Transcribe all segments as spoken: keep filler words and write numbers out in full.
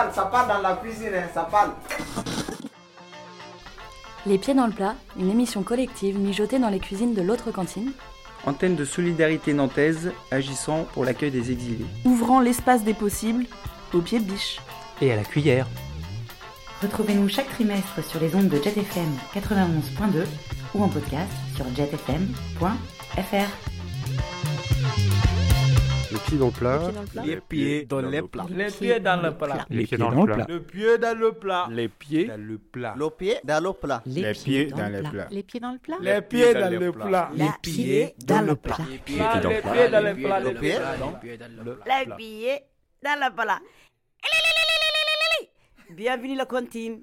parle, ça parle dans la cuisine, hein, ça parle. Les Pieds dans le Plat, une émission collective mijotée dans les cuisines de l'autre cantine. Antenne de solidarité nantaise agissant pour l'accueil des exilés. Ouvrant l'espace des possibles au pied de biche. Et à la cuillère. Retrouvez-nous chaque trimestre sur les ondes de Jet F M quatre-vingt-onze point deux ou en podcast sur jet f m point f r. Les pieds dans le plat. Les pieds dans le plat. Les pieds dans le plat. Les pieds dans le plat. Le pied dans le plat. Les pieds dans le plat. Le pied dans le plat. Les pieds dans le plat. Les pieds dans le plat. Les pieds dans le plat. Les pieds dans le plat. Les pieds dans le plat. Le pied Les pieds dans le plat. Bienvenue la cantine.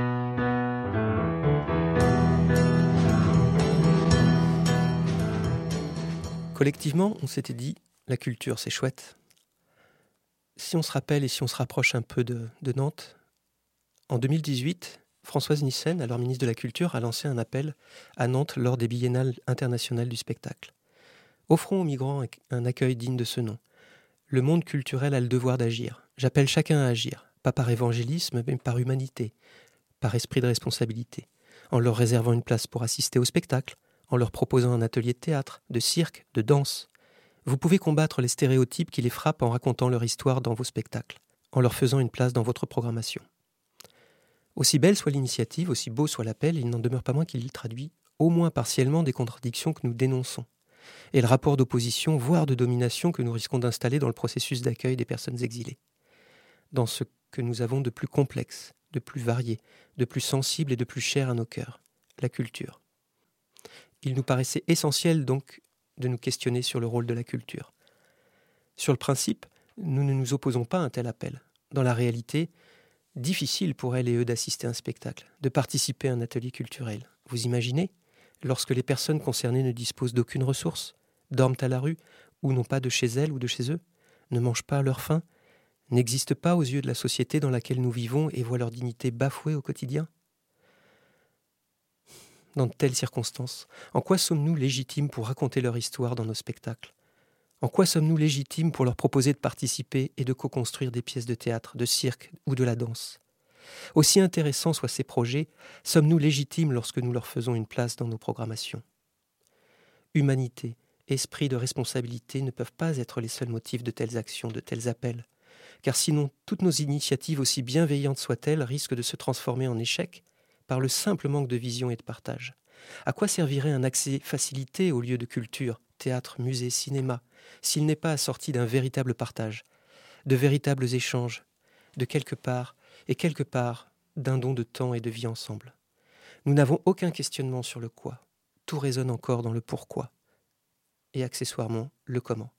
Collectivement, on s'était dit, la culture, c'est chouette. Si on se rappelle et si on se rapproche un peu de, de Nantes, en deux mille dix-huit, Françoise Nyssen, alors ministre de la Culture, a lancé un appel à Nantes lors des biennales internationales du spectacle. Offrons aux migrants un accueil digne de ce nom. Le monde culturel a le devoir d'agir. J'appelle chacun à agir, pas par évangélisme, mais par humanité, par esprit de responsabilité, en leur réservant une place pour assister au spectacle, en leur proposant un atelier de théâtre, de cirque, de danse. Vous pouvez combattre les stéréotypes qui les frappent en racontant leur histoire dans vos spectacles, en leur faisant une place dans votre programmation. Aussi belle soit l'initiative, aussi beau soit l'appel, il n'en demeure pas moins qu'il traduit, au moins partiellement, des contradictions que nous dénonçons, et le rapport d'opposition, voire de domination que nous risquons d'installer dans le processus d'accueil des personnes exilées. Dans ce que nous avons de plus complexe, de plus varié, de plus sensible et de plus cher à nos cœurs, la culture. Il nous paraissait essentiel donc de nous questionner sur le rôle de la culture. Sur le principe, nous ne nous opposons pas à un tel appel. Dans la réalité, difficile pour elles et eux d'assister à un spectacle, de participer à un atelier culturel. Vous imaginez, lorsque les personnes concernées ne disposent d'aucune ressource, dorment à la rue, ou n'ont pas de chez elles ou de chez eux, ne mangent pas à leur faim, n'existent pas aux yeux de la société dans laquelle nous vivons et voient leur dignité bafouée au quotidien ? Dans de telles circonstances, en quoi sommes-nous légitimes pour raconter leur histoire dans nos spectacles ? En quoi sommes-nous légitimes pour leur proposer de participer et de co-construire des pièces de théâtre, de cirque ou de la danse ? Aussi intéressants soient ces projets, sommes-nous légitimes lorsque nous leur faisons une place dans nos programmations ? Humanité, esprit de responsabilité ne peuvent pas être les seuls motifs de telles actions, de tels appels, car sinon toutes nos initiatives, aussi bienveillantes soient-elles, risquent de se transformer en échec par le simple manque de vision et de partage. À quoi servirait un accès facilité aux lieux de culture, théâtre, musée, cinéma, s'il n'est pas assorti d'un véritable partage, de véritables échanges, de quelque part, et quelque part, d'un don de temps et de vie ensemble. Nous n'avons aucun questionnement sur le quoi. Tout résonne encore dans le pourquoi. Et accessoirement, le comment.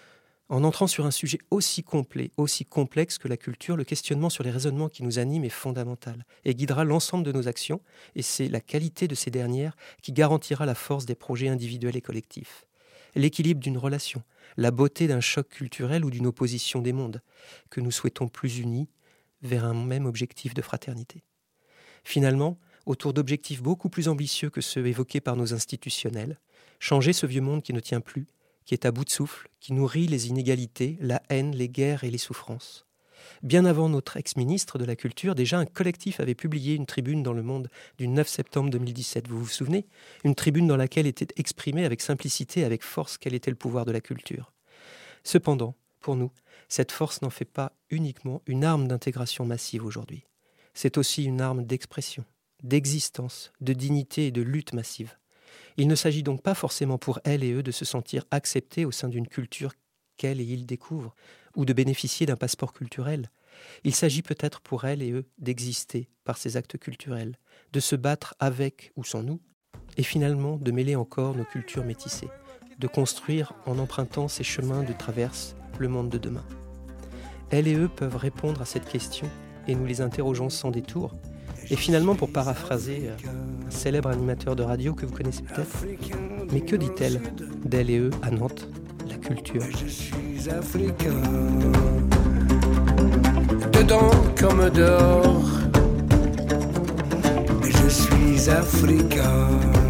En entrant sur un sujet aussi complet, aussi complexe que la culture, le questionnement sur les raisonnements qui nous animent est fondamental et guidera l'ensemble de nos actions, et c'est la qualité de ces dernières qui garantira la force des projets individuels et collectifs. L'équilibre d'une relation, la beauté d'un choc culturel ou d'une opposition des mondes, que nous souhaitons plus unis vers un même objectif de fraternité. Finalement, autour d'objectifs beaucoup plus ambitieux que ceux évoqués par nos institutionnels, changer ce vieux monde qui ne tient plus, qui est à bout de souffle, qui nourrit les inégalités, la haine, les guerres et les souffrances. Bien avant notre ex-ministre de la Culture, déjà un collectif avait publié une tribune dans Le Monde du neuf septembre deux mille dix-sept. Vous vous souvenez ? Une tribune dans laquelle était exprimé avec simplicité et avec force quel était le pouvoir de la culture. Cependant, pour nous, cette force n'en fait pas uniquement une arme d'intégration massive aujourd'hui. C'est aussi une arme d'expression, d'existence, de dignité et de lutte massive. Il ne s'agit donc pas forcément pour elles et eux de se sentir acceptés au sein d'une culture qu'elles et ils découvrent, ou de bénéficier d'un passeport culturel. Il s'agit peut-être pour elles et eux d'exister par ces actes culturels, de se battre avec ou sans nous, et finalement de mêler encore nos cultures métissées, de construire en empruntant ces chemins de traverse le monde de demain. Elles et eux peuvent répondre à cette question, et nous les interrogeons sans détour. Et finalement, pour paraphraser un célèbre animateur de radio que vous connaissez peut-être, mais que dit-elle d'elle et eux à Nantes, la culture ? Je suis africain, dedans comme dehors. Je suis africain,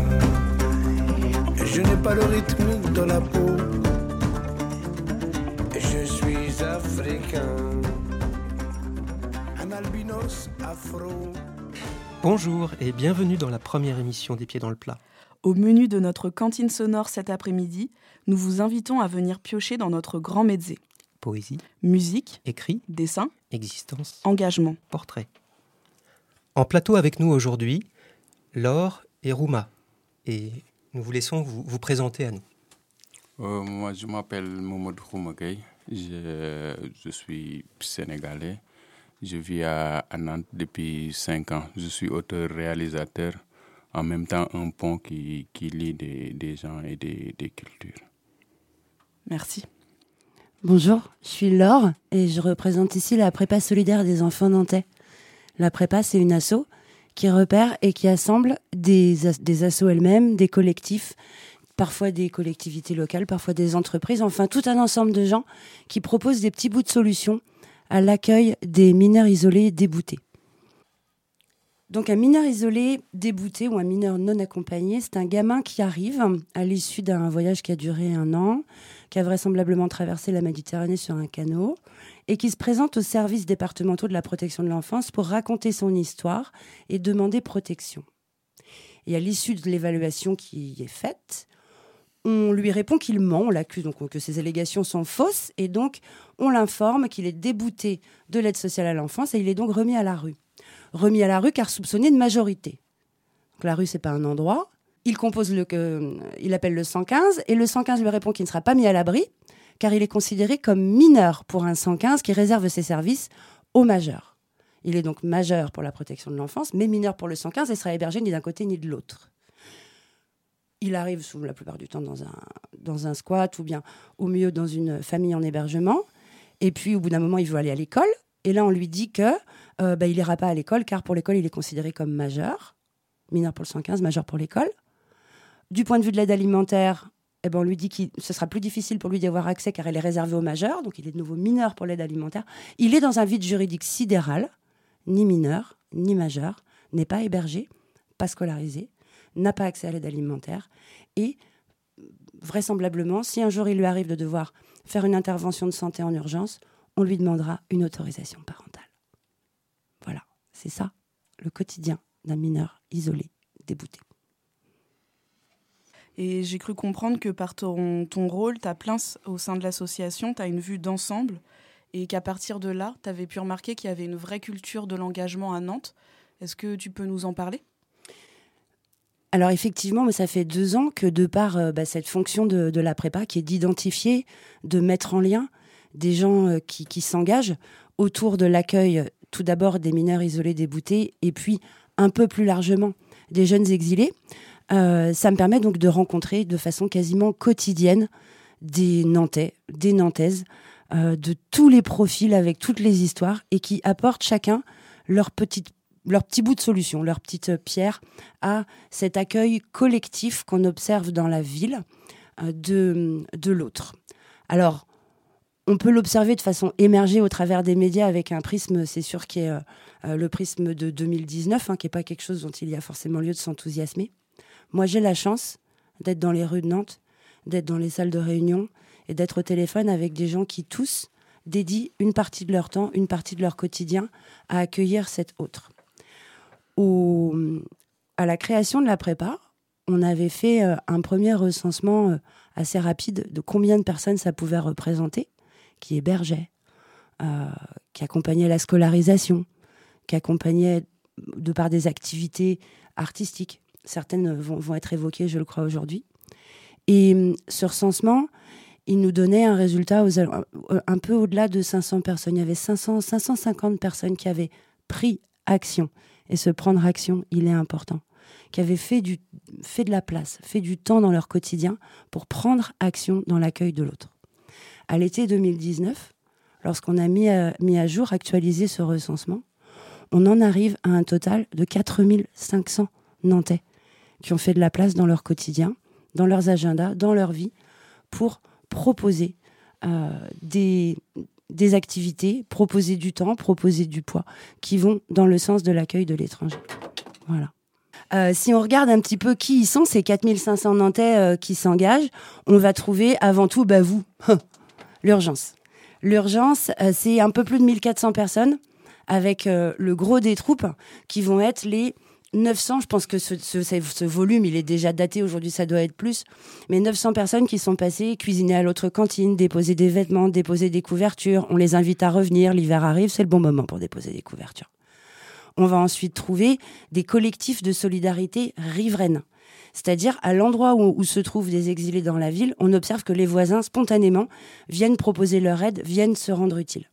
je n'ai pas le rythme dans la peau. Je suis africain. albinos afro. Bonjour et bienvenue dans la première émission des Pieds dans le plat. Au menu de notre cantine sonore cet après-midi, nous vous invitons à venir piocher dans notre grand mezzé. Poésie, Musique, écrit, dessin, existence, engagement. portrait. En plateau avec nous aujourd'hui, Laure et Rouma. Et nous vous laissons vous, vous présenter à nous. Euh, moi, je m'appelle Mohamed Roumagay. Je, je suis sénégalais. Je vis à, à Nantes depuis cinq ans. Je suis auteur-réalisateur, en même temps un pont qui, qui lie des, des gens et des, des cultures. Merci. Bonjour, je suis Laure et je représente ici la prépa solidaire des enfants nantais. La prépa, c'est une asso qui repère et qui assemble des, as- des assos elles-mêmes, des collectifs, parfois des collectivités locales, parfois des entreprises, enfin tout un ensemble de gens qui proposent des petits bouts de solutions à l'accueil des mineurs isolés déboutés. Donc un mineur isolé débouté ou un mineur non accompagné, c'est un gamin qui arrive à l'issue d'un voyage qui a duré un an, qui a vraisemblablement traversé la Méditerranée sur un canot et qui se présente aux services départementaux de la protection de l'enfance pour raconter son histoire et demander protection. Et à l'issue de l'évaluation qui est faite, on lui répond qu'il ment, on l'accuse donc que ses allégations sont fausses et donc on l'informe qu'il est débouté de l'aide sociale à l'enfance et il est donc remis à la rue. Remis à la rue car soupçonné de majorité. Donc la rue, c'est pas un endroit. Il compose le, euh, il appelle le cent quinze et le cent quinze lui répond qu'il ne sera pas mis à l'abri car il est considéré comme mineur pour un cent quinze qui réserve ses services aux majeurs. Il est donc majeur pour la protection de l'enfance, mais mineur pour le cent quinze et sera hébergé ni d'un côté ni de l'autre. Il arrive sous la plupart du temps dans un, dans un squat ou bien au mieux dans une famille en hébergement. Et puis, au bout d'un moment, il veut aller à l'école. Et là, on lui dit que euh, bah, il n'ira pas à l'école car pour l'école, il est considéré comme majeur. Mineur pour le cent quinze, majeur pour l'école. Du point de vue de l'aide alimentaire, eh ben, on lui dit que ce sera plus difficile pour lui d'y avoir accès car elle est réservée aux majeurs. Donc, il est de nouveau mineur pour l'aide alimentaire. Il est dans un vide juridique sidéral. Ni mineur, ni majeur, n'est pas hébergé, pas scolarisé, n'a pas accès à l'aide alimentaire et vraisemblablement, si un jour il lui arrive de devoir faire une intervention de santé en urgence, on lui demandera une autorisation parentale. Voilà, c'est ça le quotidien d'un mineur isolé, débouté. Et j'ai cru comprendre que par ton, ton rôle, ta place au sein de l'association, tu as une vue d'ensemble et qu'à partir de là, tu avais pu remarquer qu'il y avait une vraie culture de l'engagement à Nantes. Est-ce que tu peux nous en parler ? Alors effectivement, ça fait deux ans que de par euh, bah, cette fonction de, de la prépa qui est d'identifier, de mettre en lien des gens euh, qui, qui s'engagent autour de l'accueil tout d'abord des mineurs isolés déboutés et puis un peu plus largement des jeunes exilés, euh, ça me permet donc de rencontrer de façon quasiment quotidienne des Nantais, des Nantaises, euh, de tous les profils avec toutes les histoires et qui apportent chacun leur petite leur petit bout de solution, leur petite pierre à cet accueil collectif qu'on observe dans la ville euh, de, de l'autre. Alors, on peut l'observer de façon émergée au travers des médias avec un prisme, c'est sûr, qui est euh, euh, le prisme de deux mille dix-neuf, hein, qui n'est pas quelque chose dont il y a forcément lieu de s'enthousiasmer. Moi, j'ai la chance d'être dans les rues de Nantes, d'être dans les salles de réunion et d'être au téléphone avec des gens qui, tous, dédient une partie de leur temps, une partie de leur quotidien à accueillir cet autre. Au, à la création de la prépa, on avait fait euh, un premier recensement euh, assez rapide de combien de personnes ça pouvait représenter, qui hébergeaient, euh, qui accompagnaient la scolarisation, qui accompagnaient de par des activités artistiques. Certaines vont, vont être évoquées, je le crois, aujourd'hui. Et euh, ce recensement, il nous donnait un résultat aux, un peu au-delà de cinq cents personnes. Il y avait cinq cents, cinq cent cinquante personnes qui avaient pris action. Et se prendre action, il est important. Qui avaient fait, du, fait de la place, fait du temps dans leur quotidien pour prendre action dans l'accueil de l'autre. À l'été deux mille dix-neuf, lorsqu'on a mis à, mis à jour, actualisé ce recensement, on en arrive à un total de quatre mille cinq cents Nantais qui ont fait de la place dans leur quotidien, dans leurs agendas, dans leur vie, pour proposer euh, des... des activités, proposer du temps, proposer du poids, qui vont dans le sens de l'accueil de l'étranger. Voilà. Euh, si on regarde un petit peu qui ils sont, ces quatre mille cinq cents Nantais euh, qui s'engagent, on va trouver avant tout, bah vous, l'urgence. L'urgence, euh, c'est un peu plus de mille quatre cents personnes avec euh, le gros des troupes qui vont être les neuf cents, je pense que ce, ce, ce volume, il est déjà daté, aujourd'hui ça doit être plus, mais neuf cents personnes qui sont passées cuisiner à l'autre cantine, déposer des vêtements, déposer des couvertures. On les invite à revenir, l'hiver arrive, c'est le bon moment pour déposer des couvertures. On va ensuite trouver des collectifs de solidarité riveraine. C'est-à-dire, à l'endroit où, où se trouvent des exilés dans la ville, on observe que les voisins, spontanément, viennent proposer leur aide, viennent se rendre utiles.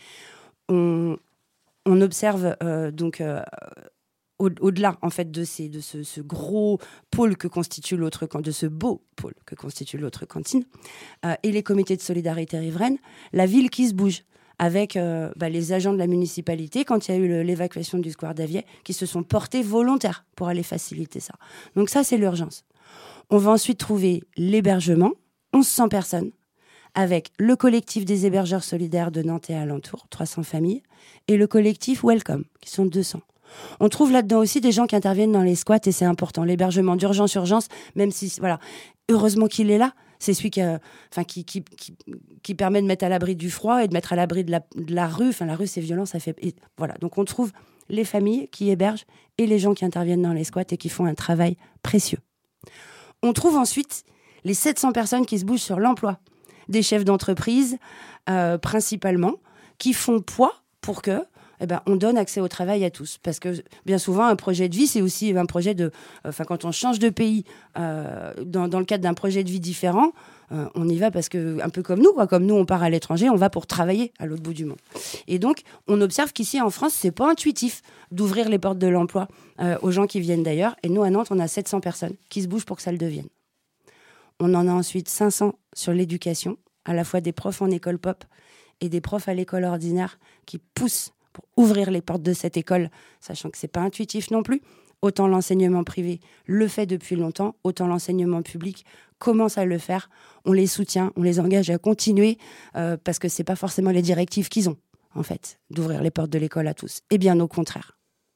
On, on observe euh, donc... Euh, au-delà en fait de, ces, de ce, ce gros pôle que constitue l'autre, de ce beau pôle que constitue l'autre cantine, euh, et les comités de solidarité riveraine, la ville qui se bouge avec euh, bah, les agents de la municipalité, quand il y a eu le, l'évacuation du square d'Avier, qui se sont portés volontaires pour aller faciliter ça. Donc ça, c'est l'urgence. On va ensuite trouver l'hébergement, mille cent personnes, avec le collectif des hébergeurs solidaires de Nantes et alentours, trois cents familles, et le collectif Welcome, qui sont deux cents. On trouve là-dedans aussi des gens qui interviennent dans les squats et c'est important. L'hébergement d'urgence-urgence, même si, voilà, heureusement qu'il est là, c'est celui qui, euh, enfin, qui, qui, qui, qui permet de mettre à l'abri du froid et de mettre à l'abri de la, de la rue. Enfin, la rue, c'est violent, ça fait... Et voilà, donc on trouve les familles qui hébergent et les gens qui interviennent dans les squats et qui font un travail précieux. On trouve ensuite les sept cents personnes qui se bougent sur l'emploi. Des chefs d'entreprise, euh, principalement, qui font poids pour que Eh ben, on donne accès au travail à tous. Parce que bien souvent, un projet de vie, c'est aussi un projet de... Enfin, euh, quand on change de pays euh, dans, dans le cadre d'un projet de vie différent, euh, on y va parce que, un peu comme nous, quoi, comme nous, on part à l'étranger, on va pour travailler à l'autre bout du monde. Et donc, on observe qu'ici, en France, c'est pas intuitif d'ouvrir les portes de l'emploi euh, aux gens qui viennent d'ailleurs. Et nous, à Nantes, on a sept cents personnes qui se bougent pour que ça le devienne. On en a ensuite cinq cents sur l'éducation, à la fois des profs en école pop et des profs à l'école ordinaire qui poussent pour ouvrir les portes de cette école, sachant que c'est pas intuitif non plus. Autant l'enseignement privé le fait depuis longtemps, autant l'enseignement public commence à le faire. On les soutient, on les engage à continuer, euh, parce que c'est pas forcément les directives qu'ils ont, en fait, d'ouvrir les portes de l'école à tous. Et bien au contraire.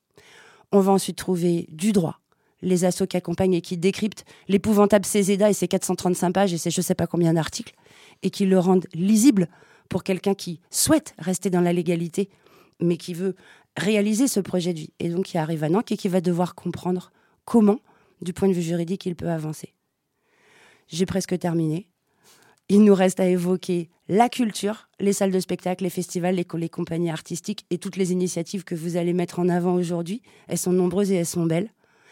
On va ensuite trouver du droit, les assos qui accompagnent et qui décryptent l'épouvantable Céseda et ses quatre cent trente-cinq pages et ses je sais pas combien d'articles, et qui le rendent lisible pour quelqu'un qui souhaite rester dans la légalité, mais qui veut réaliser ce projet de vie. Et donc, qui arrive à Nantes et qui va devoir comprendre comment, du point de vue juridique, il peut avancer. J'ai presque terminé. Il nous reste à évoquer la culture, les salles de spectacle, les festivals, les, les compagnies artistiques et toutes les initiatives que vous allez mettre en avant aujourd'hui. Elles sont nombreuses et elles sont belles.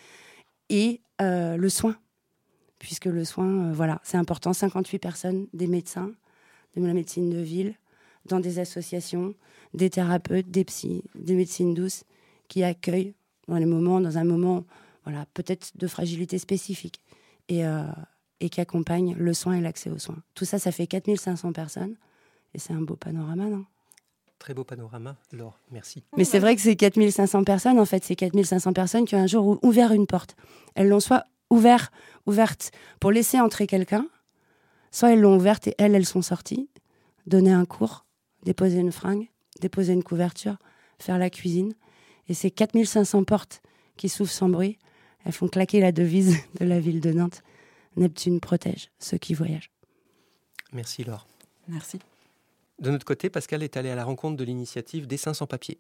Et euh, le soin, puisque le soin, euh, voilà, c'est important. cinquante-huit personnes, des médecins, de la médecine de ville, dans des associations, des thérapeutes, des psys, des médecines douces qui accueillent dans les moments, dans un moment, voilà, peut-être de fragilité spécifique et, euh, et qui accompagnent le soin et l'accès aux soins. Tout ça, ça fait quatre mille cinq cents personnes et c'est un beau panorama, non ? Très beau panorama, Laure, merci. Mais c'est vrai que c'est quatre mille cinq cents personnes, en fait, c'est quatre mille cinq cents personnes qui ont un jour ouvert une porte. Elles l'ont soit ouvert, ouverte pour laisser entrer quelqu'un, soit elles l'ont ouverte et elles, elles sont sorties, donner un cours, déposer une fringue, déposer une couverture, faire la cuisine. Et ces quatre mille cinq cents portes qui s'ouvrent sans bruit, elles font claquer la devise de la ville de Nantes. Neptune protège ceux qui voyagent. Merci Laure. Merci. De notre côté, Pascal est allé à la rencontre de l'initiative Dessins sans papier.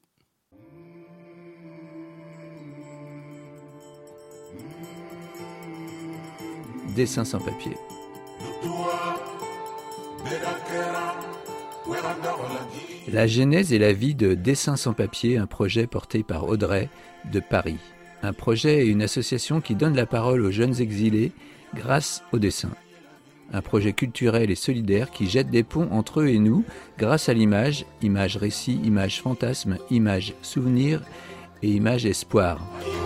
Dessins sans papier. La genèse et la vie de Dessins sans papier, un projet porté par Audrey de Paris. Un projet et une association qui donne la parole aux jeunes exilés grâce au dessin. Un projet culturel et solidaire qui jette des ponts entre eux et nous grâce à l'image, image récit, image fantasme, image souvenir et image espoir.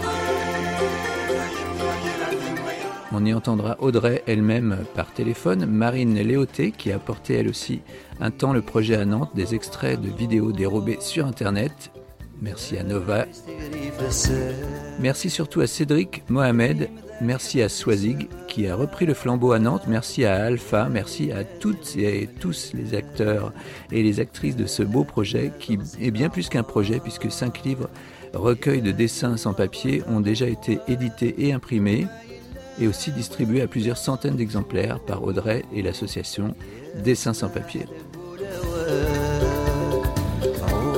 On y entendra Audrey elle-même par téléphone, Marine Léoté qui a porté elle aussi un temps le projet à Nantes, des extraits de vidéos dérobées sur Internet. Merci à Nova. Merci surtout à Cédric Mohamed. Merci à Swazig qui a repris le flambeau à Nantes. Merci à Alpha. Merci à toutes et tous les acteurs et les actrices de ce beau projet qui est bien plus qu'un projet puisque cinq livres recueils de dessins sans papier ont déjà été édités et imprimés et aussi distribués à plusieurs centaines d'exemplaires par Audrey et l'association Dessins sans papier.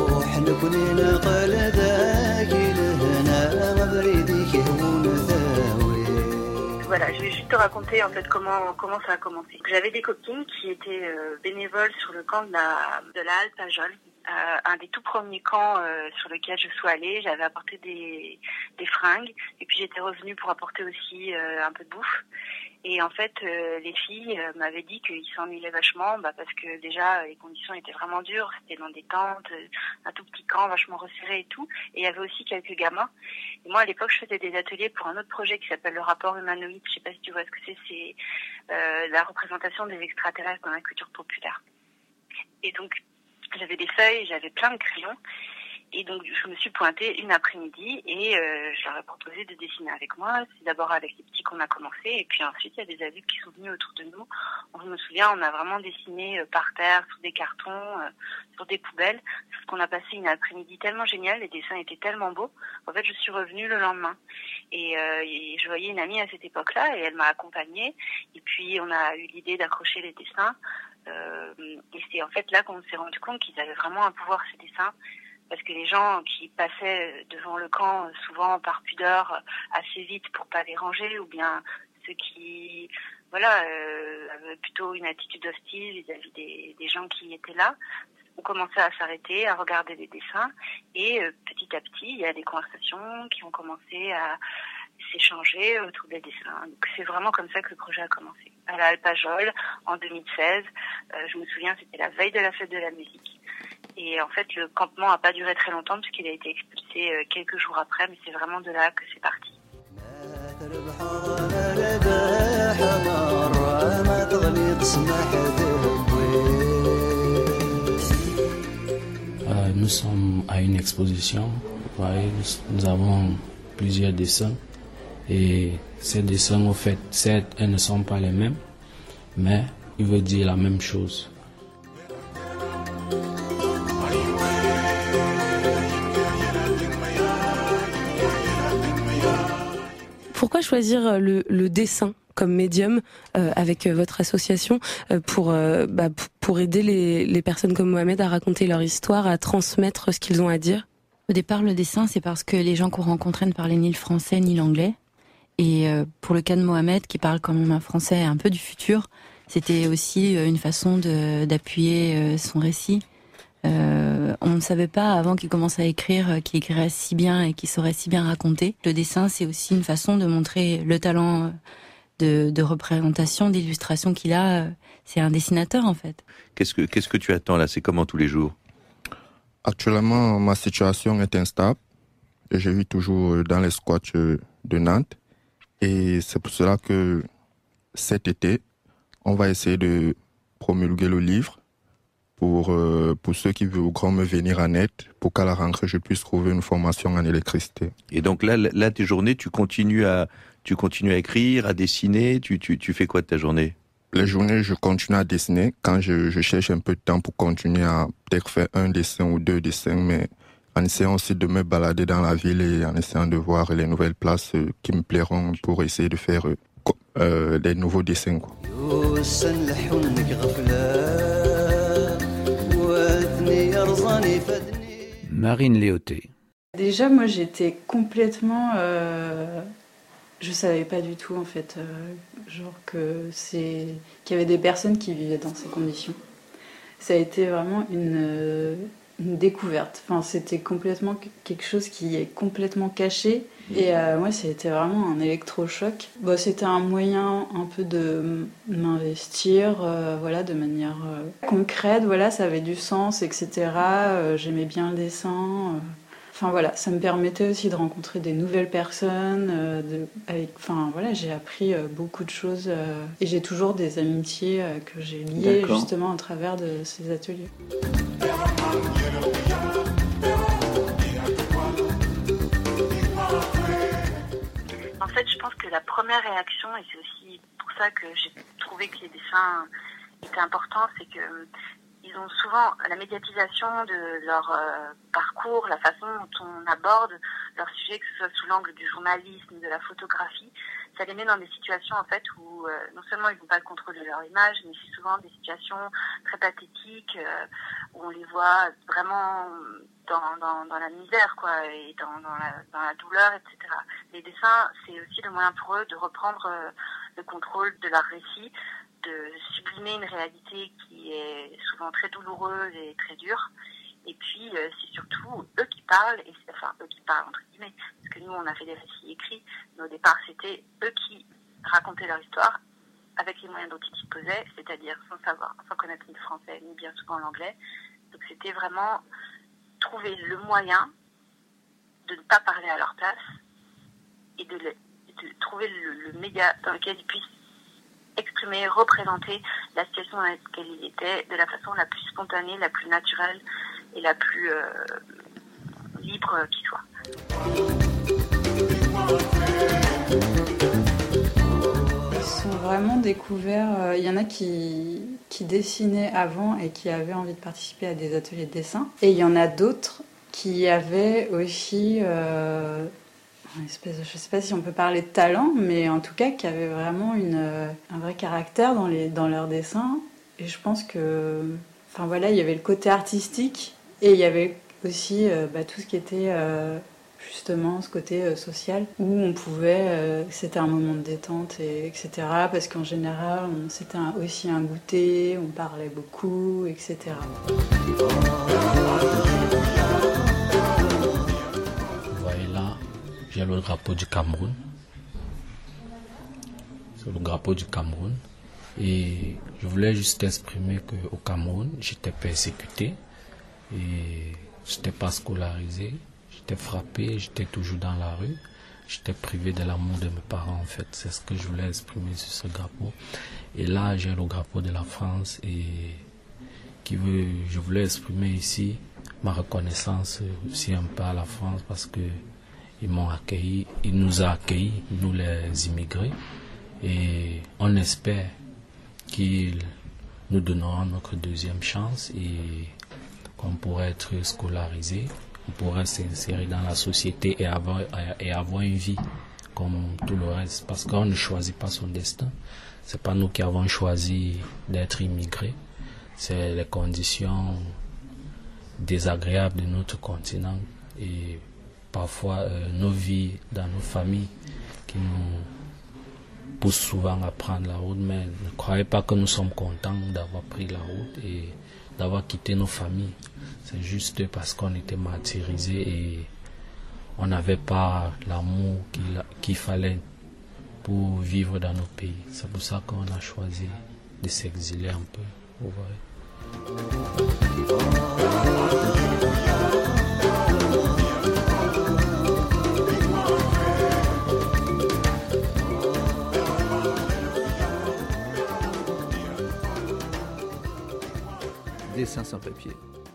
Voilà, je vais juste te raconter en fait comment comment ça a commencé. J'avais des copines qui étaient euh, bénévoles sur le camp de la de la Halte Pajol. Euh, un des tout premiers camps euh, sur lequel je suis allée, j'avais apporté des, des fringues et puis j'étais revenue pour apporter aussi euh, un peu de bouffe. Et en fait, euh, les filles euh, m'avaient dit qu'ils s'ennuyaient vachement bah, parce que déjà les conditions étaient vraiment dures, c'était dans des tentes, euh, un tout petit camp vachement resserré et tout. Et il y avait aussi quelques gamins. Et moi à l'époque, je faisais des ateliers pour un autre projet qui s'appelle le rapport humanoïde. Je sais pas si tu vois ce que c'est, c'est euh, la représentation des extraterrestres dans la culture populaire. Et donc j'avais des feuilles, j'avais plein de crayons. Et donc, je me suis pointée une après-midi et euh, je leur ai proposé de dessiner avec moi. C'est d'abord avec les petits qu'on a commencé. Et puis ensuite, il y a des adultes qui sont venus autour de nous. On, je me souviens, on a vraiment dessiné euh, par terre, sous des cartons, euh, sur des poubelles. Parce qu'on a passé une après-midi tellement géniale. Les dessins étaient tellement beaux. En fait, je suis revenue le lendemain. Et, euh, et je voyais une amie à cette époque-là et elle m'a accompagnée. Et puis, on a eu l'idée d'accrocher les dessins. Euh, et c'est en fait là qu'on s'est rendu compte qu'ils avaient vraiment un pouvoir, ces dessins. Parce que les gens qui passaient devant le camp, souvent par pudeur, assez vite pour pas les ranger, ou bien ceux qui, voilà, euh, avaient plutôt une attitude hostile vis-à-vis des, des gens qui étaient là, ont commencé à s'arrêter, à regarder les dessins, et euh, petit à petit, il y a des conversations qui ont commencé à s'échanger autour des dessins. Donc c'est vraiment comme ça que le projet a commencé. À la Halte Pajol, en deux mille seize, euh, je me souviens, c'était la veille de la fête de la musique. Et en fait, le campement n'a pas duré très longtemps puisqu'il a été expulsé euh, quelques jours après, mais c'est vraiment de là que c'est parti. Euh, nous sommes à une exposition. Vous voyez, nous avons plusieurs dessins. Et ces dessins, en fait, certes, elles ne sont pas les mêmes, mais ils veulent dire la même chose. Pourquoi choisir le, le dessin comme médium euh, avec euh, votre association euh, pour, euh, bah, pour aider les, les personnes comme Mohamed à raconter leur histoire, à transmettre ce qu'ils ont à dire? Au départ, le dessin, c'est parce que les gens qu'on rencontrait ne parlaient ni le français ni l'anglais. Et euh, pour le cas de Mohamed, qui parle quand même un français un peu du futur, c'était aussi euh, une façon de, d'appuyer euh, son récit. Euh, on ne savait pas avant qu'il commence à écrire euh, qu'il écrirait si bien et qu'il saurait si bien raconter. Le dessin, c'est aussi une façon de montrer le talent de, de représentation, d'illustration qu'il a. C'est un dessinateur en fait. Qu'est-ce que, qu'est-ce que tu attends là? C'est comment tous les jours? Actuellement, ma situation est instable. Je vis toujours dans les squats de Nantes. Et c'est pour cela que cet été, on va essayer de promulguer le livre pour, euh, pour ceux qui voudront me venir en aide, pour qu'à la rentrée, je puisse trouver une formation en électricité. Et donc là, là tes journées, tu continues à, tu continues à écrire, à dessiner, tu, tu, tu fais quoi de ta journée? Les journées, je continue à dessiner. Quand je, je cherche un peu de temps pour continuer à peut-être faire un dessin ou deux dessins, mais en essayant aussi de me balader dans la ville et en essayant de voir les nouvelles places euh, qui me plairont pour essayer de faire euh, euh, des nouveaux dessins, quoi. Marine Léoté. Déjà, moi, j'étais complètement... Euh, je savais pas du tout, en fait, euh, genre que c'est qu'il y avait des personnes qui vivaient dans ces conditions. Ça a été vraiment une... Euh, une découverte. Enfin, c'était complètement quelque chose qui est complètement caché. Et euh, moi, c'était vraiment un électrochoc. Bon, c'était un moyen un peu de m'investir, euh, voilà, de manière euh, concrète. Voilà, ça avait du sens, et cetera. Euh, j'aimais bien le dessin. Euh. Enfin voilà, ça me permettait aussi de rencontrer des nouvelles personnes. Euh, de, avec, enfin voilà, j'ai appris euh, beaucoup de choses euh, et j'ai toujours des amitiés euh, que j'ai liées D'accord. justement à travers de ces ateliers. En fait, je pense que la première réaction, et c'est aussi pour ça que j'ai trouvé que les dessins étaient importants, c'est que ils ont souvent la médiatisation de leur euh, parcours, la façon dont on aborde leur sujet, que ce soit sous l'angle du journalisme, de la photographie. Ça les met dans des situations en fait où euh, non seulement ils n'ont pas le contrôle de leur image, mais c'est souvent des situations très pathétiques euh, où on les voit vraiment dans, dans, dans la misère, quoi, et dans, dans, la, dans la douleur, et cetera. Les dessins, c'est aussi le moyen pour eux de reprendre euh, le contrôle de leur récit, de sublimer une réalité qui est souvent très douloureuse et très dure. Et puis, euh, c'est surtout eux qui parlent, et enfin, eux qui parlent, entre guillemets, parce que nous, on a fait des récits écrits, mais au départ, c'était eux qui racontaient leur histoire avec les moyens dont ils disposaient, c'est-à-dire sans savoir, sans connaître ni le français, ni bien souvent l'anglais. Donc, c'était vraiment trouver le moyen de ne pas parler à leur place et de, le, de trouver le, le média dans lequel ils puissent exprimer, représenter la situation dans laquelle ils étaient de la façon la plus spontanée, la plus naturelle et la plus euh, libre qui soit. Ils sont vraiment découverts. Il y en a qui, qui dessinaient avant et qui avaient envie de participer à des ateliers de dessin. Et il y en a d'autres qui avaient aussi... Euh, une espèce, je ne sais pas si on peut parler de talent, mais en tout cas qui avaient vraiment une, un vrai caractère dans, les, dans leurs dessins. Et je pense que, enfin voilà, il y avait le côté artistique et il y avait aussi euh, bah, tout ce qui était euh, justement ce côté euh, social où on pouvait, euh, c'était un moment de détente, et, etc. Parce qu'en général, on, c'était un, aussi un goûter, on parlait beaucoup, et cetera. J'ai le drapeau du Cameroun. C'est le drapeau du Cameroun. Et je voulais juste exprimer qu'au Cameroun, j'étais persécuté et j'étais pas scolarisé. J'étais frappé, j'étais toujours dans la rue. J'étais privé de l'amour de mes parents, en fait. C'est ce que je voulais exprimer sur ce drapeau. Et là, j'ai le drapeau de la France et qui veut, je voulais exprimer ici ma reconnaissance aussi un peu à la France parce que ils m'ont accueilli, ils nous ont accueillis, nous les immigrés, et on espère qu'ils nous donneront notre deuxième chance et qu'on pourrait être scolarisé, on pourrait s'insérer dans la société et avoir, et avoir une vie comme tout le reste, parce qu'on ne choisit pas son destin. C'est pas nous qui avons choisi d'être immigrés, c'est les conditions désagréables de notre continent et parfois euh, nos vies dans nos familles qui nous poussent souvent à prendre la route, mais ne croyez pas que nous sommes contents d'avoir pris la route et d'avoir quitté nos familles. C'est juste parce qu'on était martyrisés et on n'avait pas l'amour qu'il, qu'il fallait pour vivre dans nos pays. C'est pour ça qu'on a choisi de s'exiler un peu. Vous voyez. Dessin sans papier.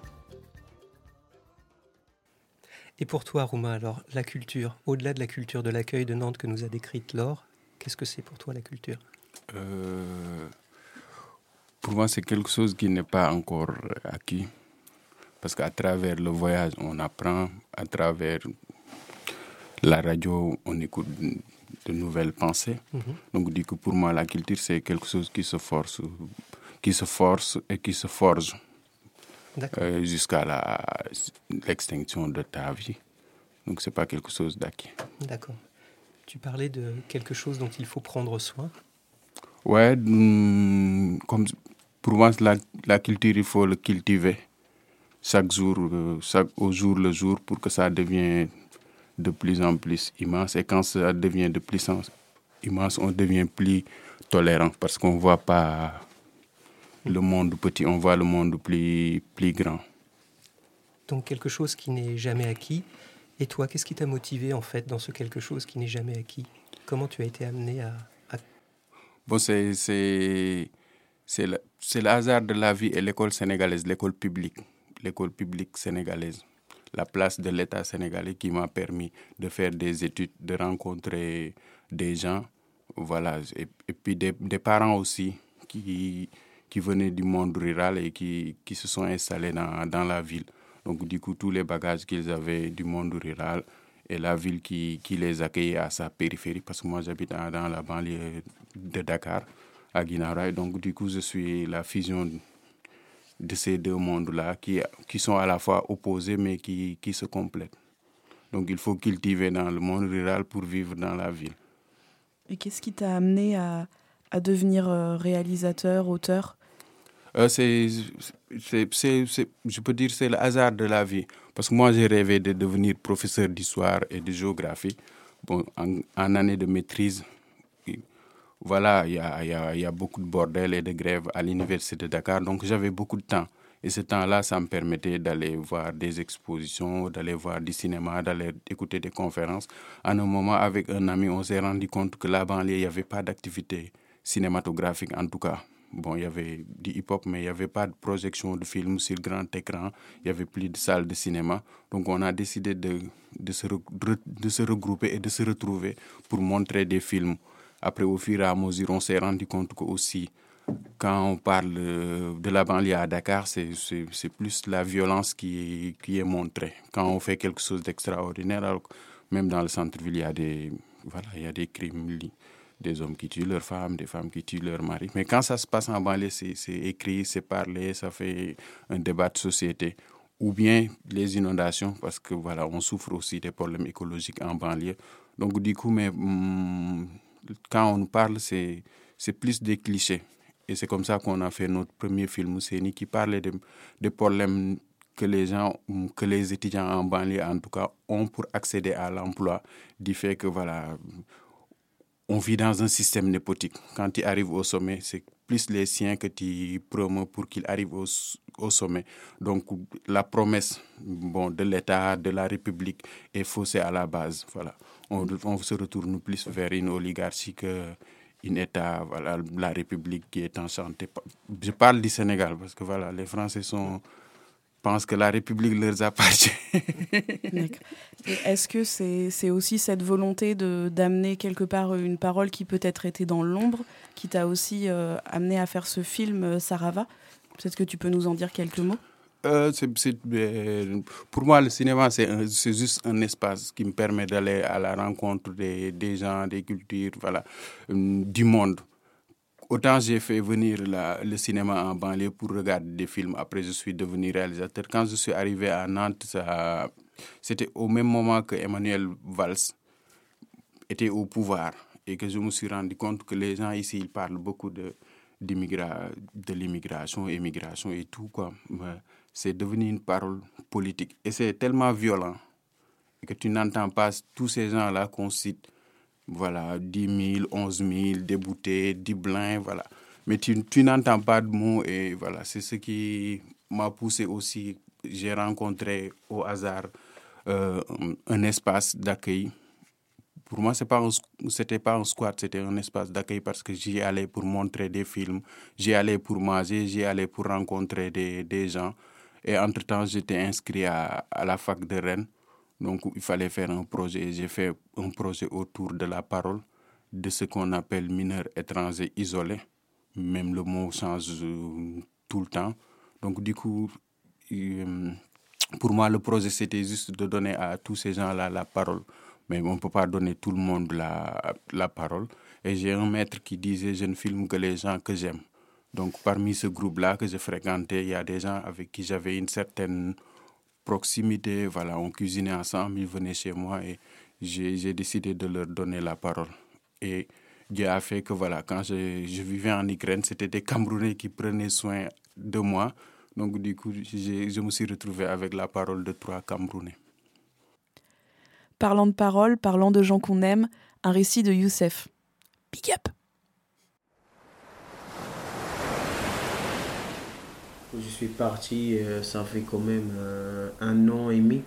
Et pour toi, Rouma, alors, la culture, au-delà de la culture de l'accueil de Nantes que nous a décrite Laure, qu'est-ce que c'est pour toi la culture ? euh, Pour moi, c'est quelque chose qui n'est pas encore acquis. Parce qu'à travers le voyage, on apprend, à travers la radio, on écoute de nouvelles pensées. Mm-hmm. Donc, du coup, pour moi, la culture, c'est quelque chose qui se force, qui se force et qui se forge. Euh, jusqu'à la, l'extinction de ta vie. Donc, ce n'est pas quelque chose d'acquis. D'accord. Tu parlais de quelque chose dont il faut prendre soin. Ouais, mm, comme pour moi, la, la culture, il faut le cultiver chaque jour, euh, chaque, au jour le jour, pour que ça devienne de plus en plus immense. Et quand ça devient de plus en immense, on devient plus tolérant parce qu'on ne voit pas le monde petit, on voit le monde plus, plus grand. Donc quelque chose qui n'est jamais acquis. Et toi, qu'est-ce qui t'a motivé en fait dans ce quelque chose qui n'est jamais acquis ? Comment tu as été amené à... à... Bon, c'est, c'est, c'est, le, c'est le hasard de la vie et l'école sénégalaise, l'école publique, l'école publique sénégalaise. La place de l'État sénégalais qui m'a permis de faire des études, de rencontrer des gens, voilà, et, et puis des, des parents aussi qui... qui venaient du monde rural et qui, qui se sont installés dans, dans la ville. Donc du coup, tous les bagages qu'ils avaient du monde rural et la ville qui, qui les accueillait à sa périphérie, parce que moi j'habite dans, dans la banlieue de Dakar, à Guinaray. Donc du coup, je suis la fusion de ces deux mondes-là qui, qui sont à la fois opposés mais qui, qui se complètent. Donc il faut cultiver dans le monde rural pour vivre dans la ville. Et qu'est-ce qui t'a amené à, à devenir réalisateur, auteur ? euh, c'est, c'est, c'est, c'est, je peux dire que c'est le hasard de la vie. Parce que moi, j'ai rêvé de devenir professeur d'histoire et de géographie. Bon, en, en année de maîtrise, voilà, il y a, y, a, y a beaucoup de bordel et de grèves à l'université de Dakar. Donc j'avais beaucoup de temps. Et ce temps-là, ça me permettait d'aller voir des expositions, d'aller voir du cinéma, d'aller écouter des conférences. À un moment, avec un ami, on s'est rendu compte que là-bas, il n'y avait pas d'activité cinématographique, en tout cas. Bon, il y avait du hip-hop, mais il n'y avait pas de projection de films sur grand écran. Il n'y avait plus de salles de cinéma. Donc, on a décidé de, de, se, re, de se regrouper et de se retrouver pour montrer des films. Après, au fur et à mesure, on s'est rendu compte que aussi, quand on parle de la banlieue à Dakar, c'est, c'est, c'est plus la violence qui est, qui est montrée. Quand on fait quelque chose d'extraordinaire, alors même dans le centre-ville, il y a des, voilà, il y a des crimes, des hommes qui tuent leurs femmes, des femmes qui tuent leurs maris. Mais quand ça se passe en banlieue, c'est, c'est écrit, c'est parlé, ça fait un débat de société. Ou bien les inondations, parce que voilà, on souffre aussi des problèmes écologiques en banlieue. Donc du coup, mais, hum, quand on nous parle, c'est, c'est plus des clichés. Et c'est comme ça qu'on a fait notre premier film, Séni, qui parlait des de problèmes que les gens, que les étudiants en banlieue, en tout cas, ont pour accéder à l'emploi, du fait que, voilà, on vit dans un système népotique. Quand tu arrives au sommet, c'est plus les siens que tu promeus pour qu'ils arrivent au, au sommet. Donc, la promesse, bon, de l'État, de la République est faussée à la base. Voilà. On, on se retourne plus vers une oligarchie que un État, voilà, la République qui est enchantée. Je parle du Sénégal parce que voilà, les Français sont, pensent que la République leur appartient. D'accord. Et est-ce que c'est, c'est aussi cette volonté de, d'amener quelque part une parole qui peut-être était dans l'ombre, qui t'a aussi euh, amené à faire ce film euh, Sarava ? Peut-être que tu peux nous en dire quelques mots ? Euh, c'est, c'est, euh, pour moi, le cinéma, c'est, un, c'est juste un espace qui me permet d'aller à la rencontre des, des gens, des cultures, voilà, euh, du monde. Autant j'ai fait venir la, le cinéma en banlieue pour regarder des films. Après, je suis devenu réalisateur. Quand je suis arrivé à Nantes, ça, c'était au même moment que Emmanuel Valls était au pouvoir et que je me suis rendu compte que les gens ici, ils parlent beaucoup de, d'immigra, de l'immigration, immigration et tout, quoi. Mais c'est devenu une parole politique. Et c'est tellement violent que tu n'entends pas tous ces gens-là qu'on cite. Voilà, dix mille, onze mille, déboutés, Diblin, voilà. Mais tu, tu n'entends pas de mots et voilà, c'est ce qui m'a poussé aussi. J'ai rencontré au hasard euh, un espace d'accueil. Pour moi, c'est pas un, c'était pas un squat, c'était un espace d'accueil parce que j'y allais pour montrer des films, j'y allais pour manger, j'y allais pour rencontrer des, des gens. Et entre-temps, j'étais inscrit à, à la fac de Rennes. Donc, il fallait faire un projet. J'ai fait un projet autour de la parole, de ce qu'on appelle mineurs étrangers isolés. Même le mot change tout le temps. Donc, du coup, pour moi, le projet, c'était juste de donner à tous ces gens-là la parole. Mais on ne peut pas donner tout le monde la, la parole. Et j'ai un maître qui disait « Je ne filme que les gens que j'aime ». Donc, parmi ce groupe-là que je fréquentais, il y a des gens avec qui j'avais une certaine proximité. Voilà, on cuisinait ensemble, ils venaient chez moi et j'ai, j'ai décidé de leur donner la parole. Et Dieu a fait que, voilà, quand je, je vivais en Ukraine, c'était des Camerounais qui prenaient soin de moi. Donc, du coup, j'ai, je me suis retrouvé avec la parole de trois Camerounais. Parlant de parole, parlant de gens qu'on aime, un récit de Youssef. Big up! Je suis parti, euh, ça fait quand même euh, un an et demi.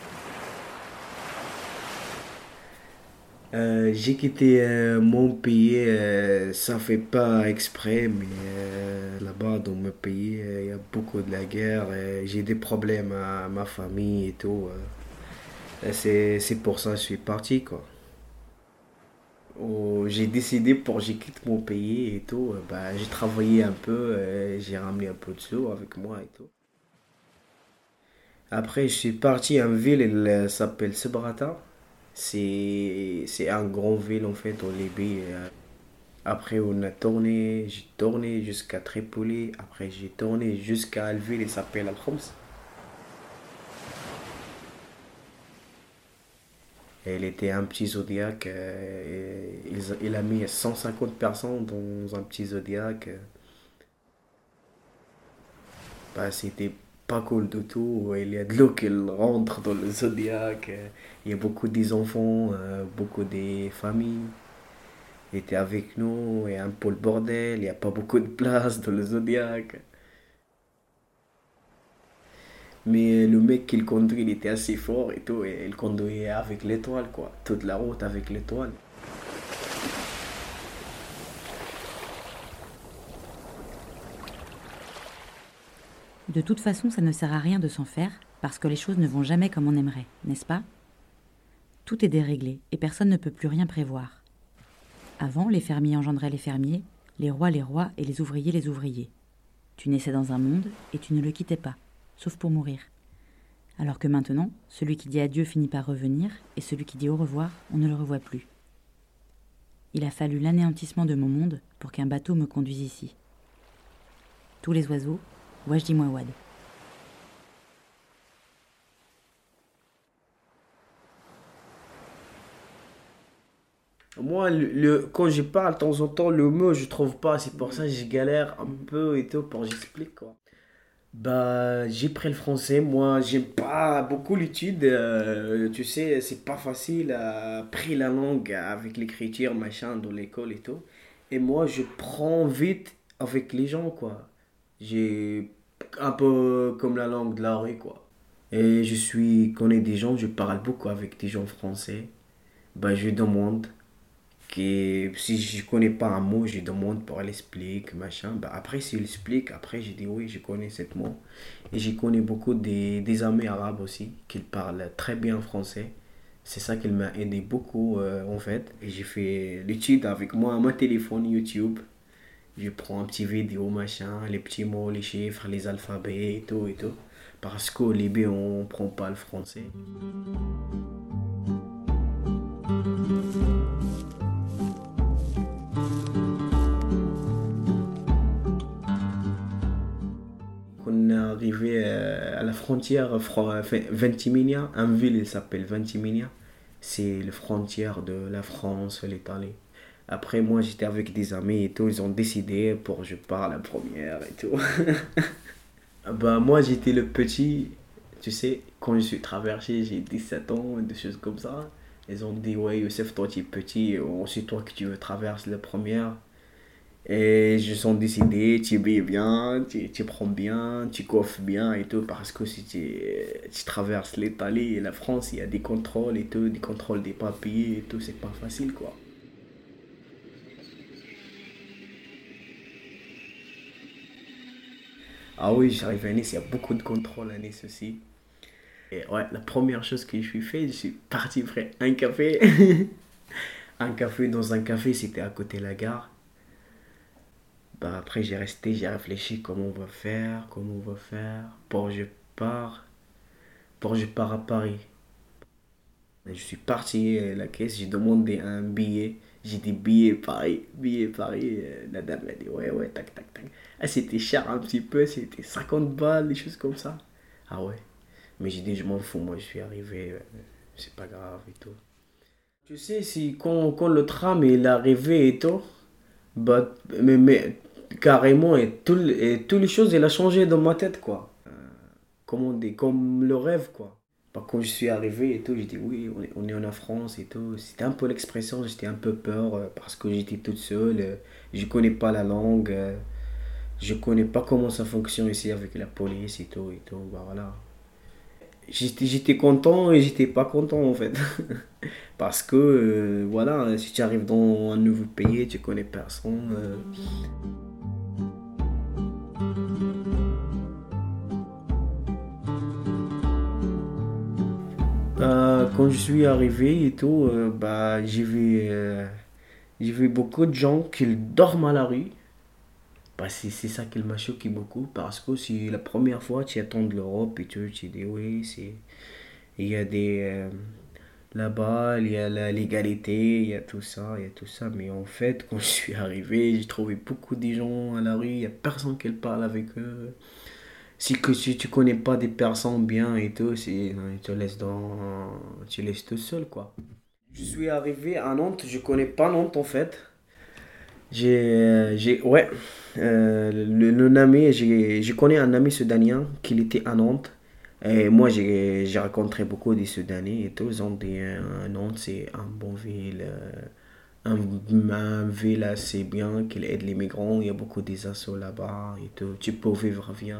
Euh, j'ai quitté euh, mon pays, euh, ça fait pas exprès, mais euh, là-bas dans mon pays, il euh, y a beaucoup de la guerre, euh, j'ai des problèmes à ma famille et tout. Euh, et c'est, c'est pour ça que je suis parti, quoi. où j'ai décidé pour que je quitte mon pays et tout, euh, bah, j'ai travaillé un peu, euh, j'ai ramené un peu de sous avec moi et tout. Après, je suis parti à une ville, elle euh, s'appelle Sabratha. C'est, c'est un grand ville en fait au Libye. euh. Après, on a tourné, j'ai tourné jusqu'à Tripoli. Après, j'ai tourné jusqu'à une ville, elle s'appelle Al-Khoms. Elle était un petit zodiaque. euh, et il, il a mis cent cinquante personnes dans un petit zodiaque. Bah, c'était pas cool du tout. Il y a de l'eau qui rentre dans le zodiaque. Il y a beaucoup des enfants, euh, beaucoup des familles étaient avec nous. Et un peu le bordel. Il n'y a pas beaucoup de place dans le zodiaque. Mais le mec qui le conduit, il était assez fort et tout. Et il conduisait avec l'étoile, quoi. Toute la route avec l'étoile. De toute façon, ça ne sert à rien de s'en faire, parce que les choses ne vont jamais comme on aimerait, n'est-ce pas ? Tout est déréglé, et personne ne peut plus rien prévoir. Avant, les fermiers engendraient les fermiers, les rois les rois, et les ouvriers les ouvriers. Tu naissais dans un monde, et tu ne le quittais pas, sauf pour mourir. Alors que maintenant, celui qui dit adieu finit par revenir, et celui qui dit au revoir, on ne le revoit plus. Il a fallu l'anéantissement de mon monde pour qu'un bateau me conduise ici. Tous les oiseaux, Wajdi Mouawad. Moi, le, le- quand je parle de temps en temps, le mot, je trouve pas. C'est pour ça que je galère un peu et tout pour que j'explique, quoi. Bah, j'ai pris le français. Moi, j'aime pas beaucoup l'étude. euh, tu sais, c'est pas facile à apprendre la langue avec l'écriture, machin, dans l'école et tout. Et moi, je prends vite avec les gens, quoi. J'ai un peu comme la langue de la rue, quoi. Et je suis, connais des gens, je parle beaucoup avec des gens français. Bah, je demande que si je connais pas un mot, je demande pour l'expliquer, machin. Bah, après, s'il explique, après, je dis oui, je connais ce mot. Et je connais beaucoup des, des amis arabes aussi qui parlent très bien français. C'est ça qui m'a aidé beaucoup, euh, en fait. Et j'ai fait l'étude avec moi, mon téléphone YouTube. Je prends un petit vidéo, machin, les petits mots, les chiffres, les alphabets et tout et tout. Parce qu'au Libye, on prend pas le français. On est arrivé euh, à la frontière fro- enfin, Ventimiglia, une ville qui s'appelle Ventimiglia. C'est la frontière de la France, l'Italie. Après, moi, j'étais avec des amis et tout, ils ont décidé pour que je parle la première et tout. Bah, moi, j'étais le petit, tu sais, quand je suis traversé, j'ai dix-sept ans, des choses comme ça. Ils ont dit, ouais, Youssef, toi, tu es petit, c'est toi que tu veux traverser la première. Et je suis décidé, tu habilles bien, tu, tu prends bien, tu coiffes bien et tout, parce que si tu, tu traverses l'Italie et la France, il y a des contrôles et tout, des contrôles des papiers et tout, c'est pas facile, quoi. Ah oui, j'arrive à Nice, il y a beaucoup de contrôles à Nice aussi. Et ouais, la première chose que je suis fait, je suis parti prendre un café. Un café dans un café, c'était à côté de la gare. Bah après, j'ai resté, j'ai réfléchi comment on va faire, comment on va faire. Pour je pars, pour je pars à Paris. Je suis parti à la caisse, j'ai demandé un billet. J'ai dit billet Paris, billet Paris. La dame m'a dit ouais, ouais, tac, tac, tac. Ah, c'était cher un petit peu, c'était cinquante balles, des choses comme ça. Ah ouais. Mais j'ai dit je m'en fous, moi je suis arrivé, c'est pas grave et tout. Tu sais, si quand, quand le tram il est arrivé et tout, bah, mais, mais carrément, et, tout, et toutes les choses, il a changé dans ma tête, quoi. Euh, comment on dit, comme le rêve, quoi. Bah, quand je suis arrivé et tout, j'ai dit oui, on est, on est en France et tout. C'était un peu l'expression, j'étais un peu peur euh, parce que j'étais toute seule, euh, je connais pas la langue, euh, je connais pas comment ça fonctionne ici avec la police et tout et tout, bah voilà. J'étais, j'étais content et j'étais pas content en fait. Parce que euh, voilà, si tu arrives dans un nouveau pays, tu connais personne. Euh... Euh, quand je suis arrivé et tout, euh, bah, j'ai vu euh, J'ai vu beaucoup de gens qui dorment à la rue. Bah, c'est c'est ça qui m'a choqué beaucoup parce que c'est la première fois que tu attends de l'Europe et tu tu dis oui, c'est il y a des euh, là-bas, il y a la légalité, il y a tout ça, il y a tout ça. Mais en fait, quand je suis arrivé, j'ai trouvé beaucoup de gens à la rue, il n'y a personne qui parle avec eux. Si, que, si tu connais pas des personnes bien et tout, c'est, tu te laisses dans, tu laisses tout seul, quoi. Je suis arrivé à Nantes, je connais pas Nantes en fait. J'ai, j'ai, ouais, euh, le, le ami, j'ai, je connais un ami soudanien qui était à Nantes. Et moi, j'ai, j'ai rencontré beaucoup de Soudanais et tout. Ils ont dit euh, Nantes, c'est un bon ville, euh, un, un ville assez bien, qu'il aide les migrants. Il y a beaucoup des assos là-bas et tout. Tu peux vivre bien.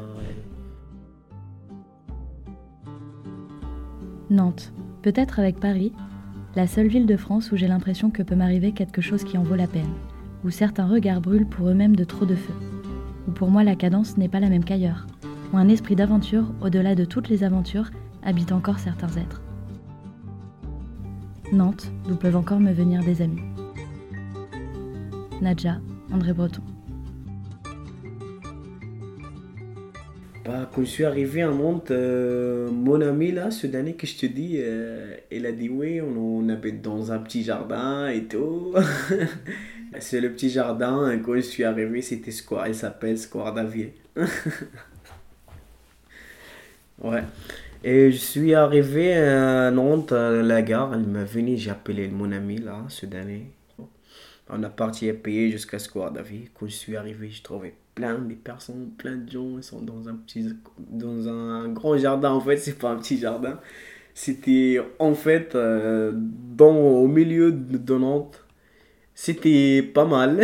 Et... Nantes, peut-être avec Paris, la seule ville de France où j'ai l'impression que peut m'arriver quelque chose qui en vaut la peine, où certains regards brûlent pour eux-mêmes de trop de feu, où pour moi la cadence n'est pas la même qu'ailleurs, où un esprit d'aventure, au-delà de toutes les aventures, habite encore certains êtres. Nantes, d'où peuvent encore me venir des amis. Nadja, André Breton. Bah, quand je suis arrivé à Nantes, euh, mon ami là, soudanais que je te dis, euh, il a dit oui, on, on habite dans un petit jardin et tout. C'est le petit jardin, et quand je suis arrivé, c'était Square, il s'appelle Square Davier. Ouais. Et je suis arrivé à Nantes, à la gare, elle m'a venu, j'ai appelé mon ami là, soudanais. On a parti à payer jusqu'à Square Davier. Quand je suis arrivé, je trouvais plein de personnes, plein de gens, ils sont dans un petit, dans un grand jardin. En fait, c'est pas un petit jardin. C'était en fait euh, dans, au milieu de, de Nantes. C'était pas mal.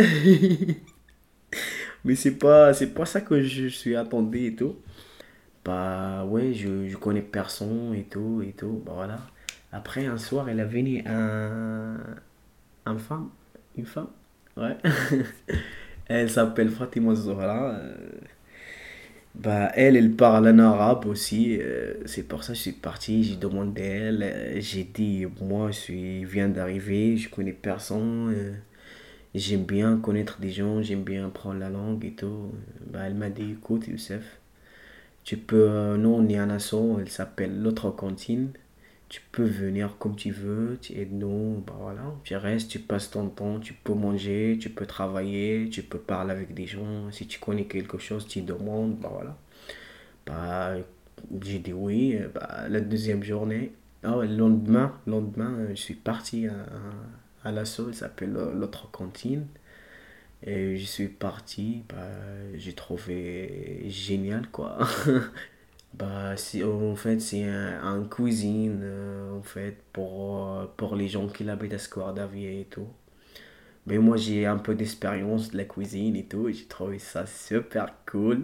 Mais c'est pas, c'est pas ça que je suis attendu et tout. Bah ouais, je, je connais personne et tout et tout. Bah voilà. Après, un soir, elle a venu un, un femme. Une femme. Ouais. Elle s'appelle Fatima Zohra. Euh, bah, elle, elle parle en arabe aussi. Euh, c'est pour ça que je suis parti. J'ai demandé à elle. Euh, j'ai dit, moi, je suis, viens d'arriver. Je connais personne. Euh, j'aime bien connaître des gens. J'aime bien apprendre la langue et tout. Bah, elle m'a dit, écoute, Youssef, tu peux. Euh, nous, on est un asso. Elle s'appelle L'autre cantine. Tu peux venir comme tu veux, tu aides nous, bah voilà, tu restes, tu passes ton temps, tu peux manger, tu peux travailler, tu peux parler avec des gens, si tu connais quelque chose, tu demandes, bah voilà. Bah, j'ai dit oui, bah, la deuxième journée, oh, le lendemain, le lendemain, je suis parti à, à l'assaut, il s'appelle L'autre cantine, et je suis parti, bah, j'ai trouvé génial quoi. Bah, c'est, en fait, c'est un, un cuisine euh, en fait, pour, euh, pour les gens qui habitent à Square Davier et tout. Mais moi, j'ai un peu d'expérience de la cuisine et tout, et j'ai trouvé ça super cool.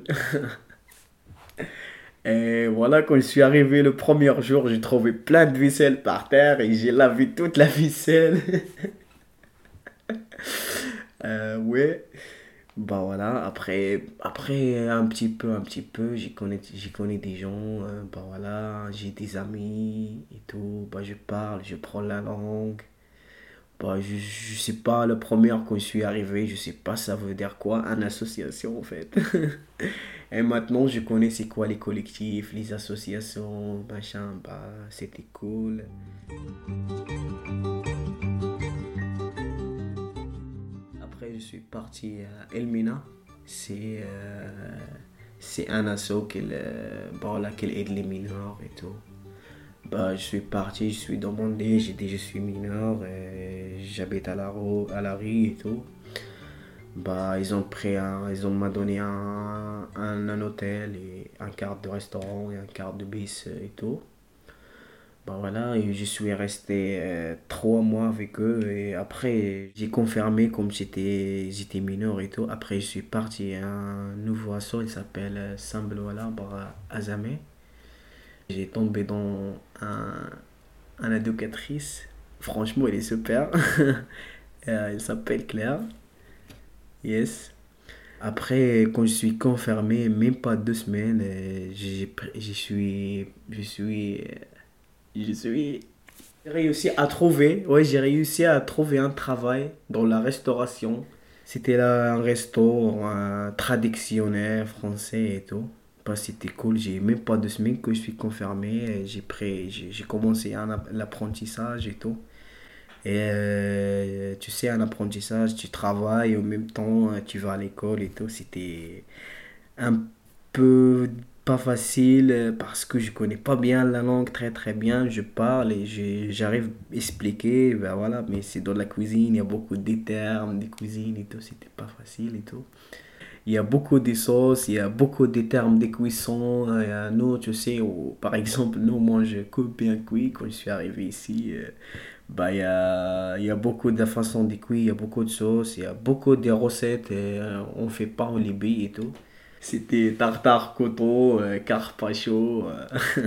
Et voilà, quand je suis arrivé le premier jour, j'ai trouvé plein de vaisselle par terre et j'ai lavé toute la vaisselle. euh, ouais. Bah voilà, après, après un petit peu, un petit peu, j'y connais, j'y connais des gens, euh, bah voilà, j'ai des amis et tout, bah je parle, je prends la langue, bah je, je sais pas, le premier quand je suis arrivé, je sais pas ça veut dire quoi, une association en fait. Et maintenant je connais c'est quoi les collectifs, les associations, machin, bah c'était cool. Je suis parti à Elmina, c'est euh, c'est un asso qui euh, bon, aide les mineurs et tout. Bah, je suis parti, je suis demandé, j'ai dit je suis mineur, et j'habite à la, rue, à la rue et tout. Bah, ils ont pris un, ils ont m'a donné un, un, un hôtel et un carte de restaurant et un carte de bus et tout. Bah voilà, et je suis resté euh, trois mois avec eux et après j'ai confirmé comme j'étais j'étais mineur et tout. Après je suis parti à un nouveau asso, il s'appelle euh, Sambloala à Azamé. J'ai tombé dans un, un éducatrice, franchement elle est super. euh, elle s'appelle Claire. Yes. Après, quand je suis confirmé, même pas deux semaines, euh, j'ai, je suis, je suis, je suis J'ai réussi à trouver, ouais, j'ai réussi à trouver un travail dans la restauration. C'était là un resto un traditionnel français et tout. Bah, c'était cool, j'ai même pas deux semaines que je suis confirmé. J'ai pris, j'ai, j'ai commencé un, l'apprentissage et tout. Et euh, tu sais, un apprentissage, tu travailles, en même temps, tu vas à l'école et tout. C'était un peu pas facile parce que je connais pas bien la langue très très bien. Je parle et je- j'arrive à expliquer, ben voilà, mais c'est dans la cuisine, il y a beaucoup de termes de cuisine et tout, c'était pas facile et tout. Il y a beaucoup de sauces, il y a beaucoup de termes de cuisson. Il y a- nous, tu sais, au- par exemple, nous, moi, je coupe bien cuit quand je suis arrivé ici. euh, bah, il y a, il y a beaucoup de façons de cuire, il y a beaucoup de sauces, il y a beaucoup de recettes. Et, euh, on fait pas en Libye et tout. C'était tartare coton, euh, carpaccio. euh.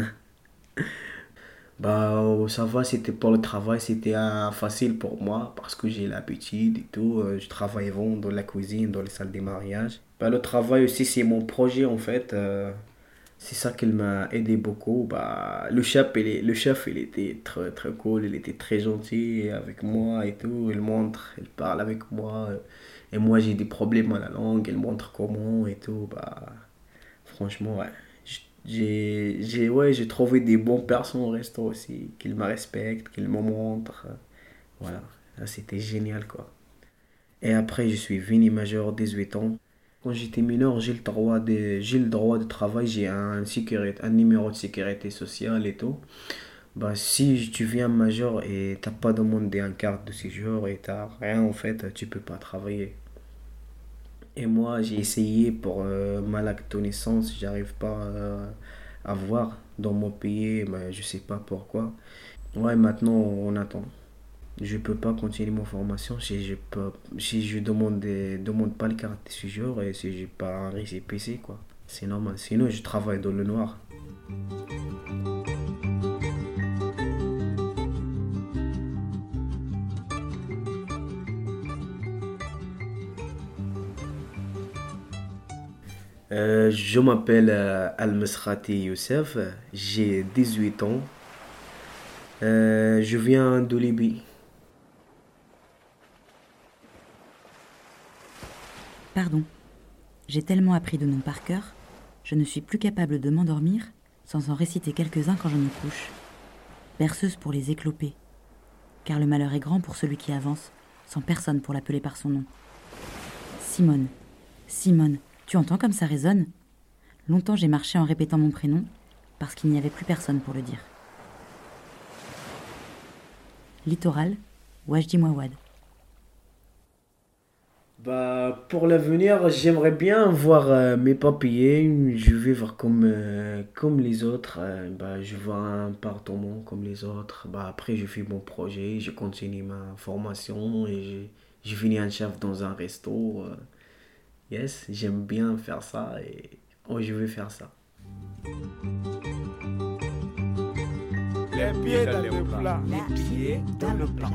Bah, oh, ça va, c'était pour le travail, c'était euh, facile pour moi parce que j'ai l'habitude et tout. euh, je travaille vraiment dans la cuisine, dans les salles des mariages. Bah, le travail aussi, c'est mon projet en fait. euh, c'est ça qui m'a aidé beaucoup. Bah, le chef, il, est- le chef, il était très, très cool, il était très gentil avec moi et tout. Il montre, il parle avec moi. euh, Et moi, j'ai des problèmes à la langue, il montre comment et tout. Bah, franchement, ouais. J'ai, j'ai, ouais, j'ai trouvé des bons personnes au resto aussi, qu'ils me respectent, qu'ils me montrent. Voilà, là, c'était génial, quoi. Et après, je suis venu major, dix-huit ans. Quand j'étais mineur, j'ai le droit de, j'ai le droit de travail, j'ai un, sécurité, un numéro de sécurité sociale et tout. Bah, si tu viens major et t'as pas demandé un carte de séjour et t'as rien, en fait, tu peux pas travailler. Et moi, j'ai essayé pour euh, ma naissance, j'arrive pas euh, à voir dans mon pays, mais je sais pas pourquoi. Ouais, maintenant on attend. Je peux pas continuer ma formation si je peux, si je demande des- demande pas le carte de séjour et si j'ai pas un récépissé quoi. C'est normal. Sinon, je travaille dans le noir. Euh, je m'appelle euh, Al-Mesrati Youssef, j'ai dix-huit ans. Euh, je viens de Libye. Pardon. J'ai tellement appris de noms par cœur, je ne suis plus capable de m'endormir sans en réciter quelques-uns quand je me couche. Berceuse pour les éclopés, car le malheur est grand pour celui qui avance, sans personne pour l'appeler par son nom. Simone, Simone, tu entends comme ça résonne ? Longtemps j'ai marché en répétant mon prénom, parce qu'il n'y avait plus personne pour le dire. Littoral, Wajdi Mouawad. Bah, pour l'avenir, j'aimerais bien voir euh, mes papiers. Je vais vivre comme, euh, comme les autres. euh, bah, je veux un appartement comme les autres. Bah, après, je fais mon projet, je continue ma formation et je, je finis un chef dans un resto. euh. Yes, j'aime bien faire ça et oh, je vais faire ça. Les pieds dans le plat. Les pieds dans le plat.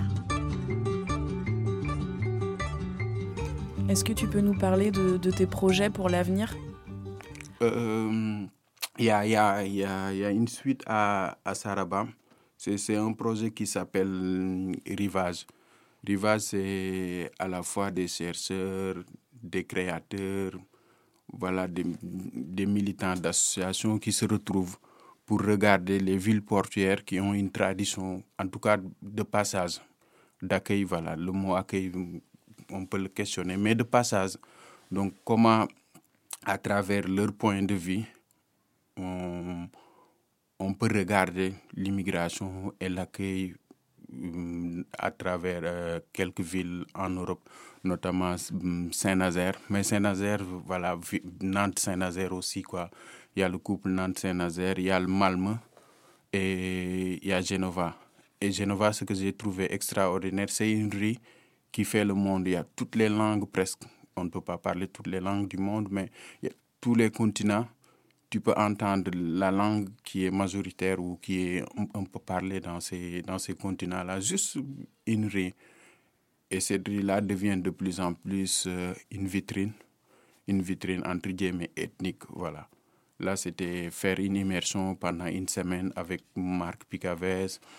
Est-ce que tu peux nous parler de, de tes projets pour l'avenir ? Euh, Il y, a, il y, a, il y, a, il y a une suite à, à Saraba. C'est, c'est un projet qui s'appelle Rivage. Rivage, c'est à la fois des chercheurs, des créateurs, voilà, des, des militants d'associations qui se retrouvent pour regarder les villes portuaires qui ont une tradition, en tout cas de passage, d'accueil. Voilà, le mot accueil, on peut le questionner, mais de passage. Donc, comment, à travers leur point de vue, on, on peut regarder l'immigration et l'accueil euh, à travers euh, quelques villes en Europe, notamment euh, Saint-Nazaire. Mais Saint-Nazaire, voilà, Nantes-Saint-Nazaire aussi, quoi. Il y a le couple Nantes-Saint-Nazaire, il y a le Malmö et il y a Genova. Et Genova, ce que j'ai trouvé extraordinaire, c'est une rue qui fait le monde. Il y a toutes les langues presque. On ne peut pas parler toutes les langues du monde, mais il y a tous les continents. Tu peux entendre la langue qui est majoritaire ou qui est un peu parlée dans ces, dans ces continents-là. Juste une rue. Et cette rue-là devient de plus en plus euh, une vitrine. Une vitrine entre guillemets ethnique, voilà. Là, c'était faire une immersion pendant une semaine avec Marc Picavès,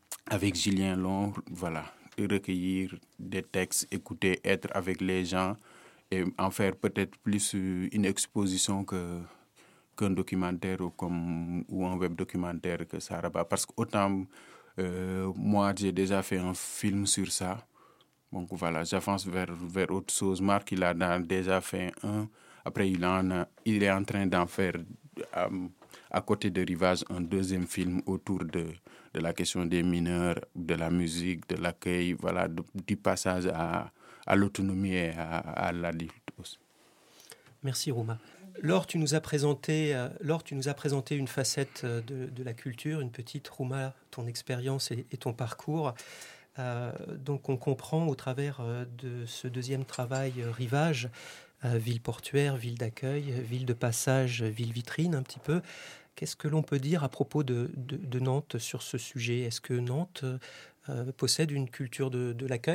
avec Julien Long, voilà, recueillir des textes, écouter, être avec les gens et en faire peut-être plus une exposition que, qu'un documentaire ou, comme, ou un web documentaire que Saraba. Parce que autant euh, moi j'ai déjà fait un film sur ça. Donc voilà, j'avance vers, vers autre chose. Marc, il a dans, déjà fait un. Après, il, en a, il est en train d'en faire, à, à côté de Rivage, un deuxième film autour de, de la question des mineurs, de la musique, de l'accueil, voilà, de, du passage à, à l'autonomie et à, à l'adulte aussi. Merci Rouma. Laure, tu nous as présenté, euh, Laure, tu nous as présenté une facette de, de la culture, une petite Rouma, ton expérience et, et ton parcours. Euh, donc on comprend au travers euh, de ce deuxième travail euh, Rivage, euh, ville portuaire, ville d'accueil, ville de passage, ville vitrine un petit peu. Qu'est-ce que l'on peut dire à propos de, de, de Nantes sur ce sujet ? Est-ce que Nantes euh, possède une culture de, de l'accueil ?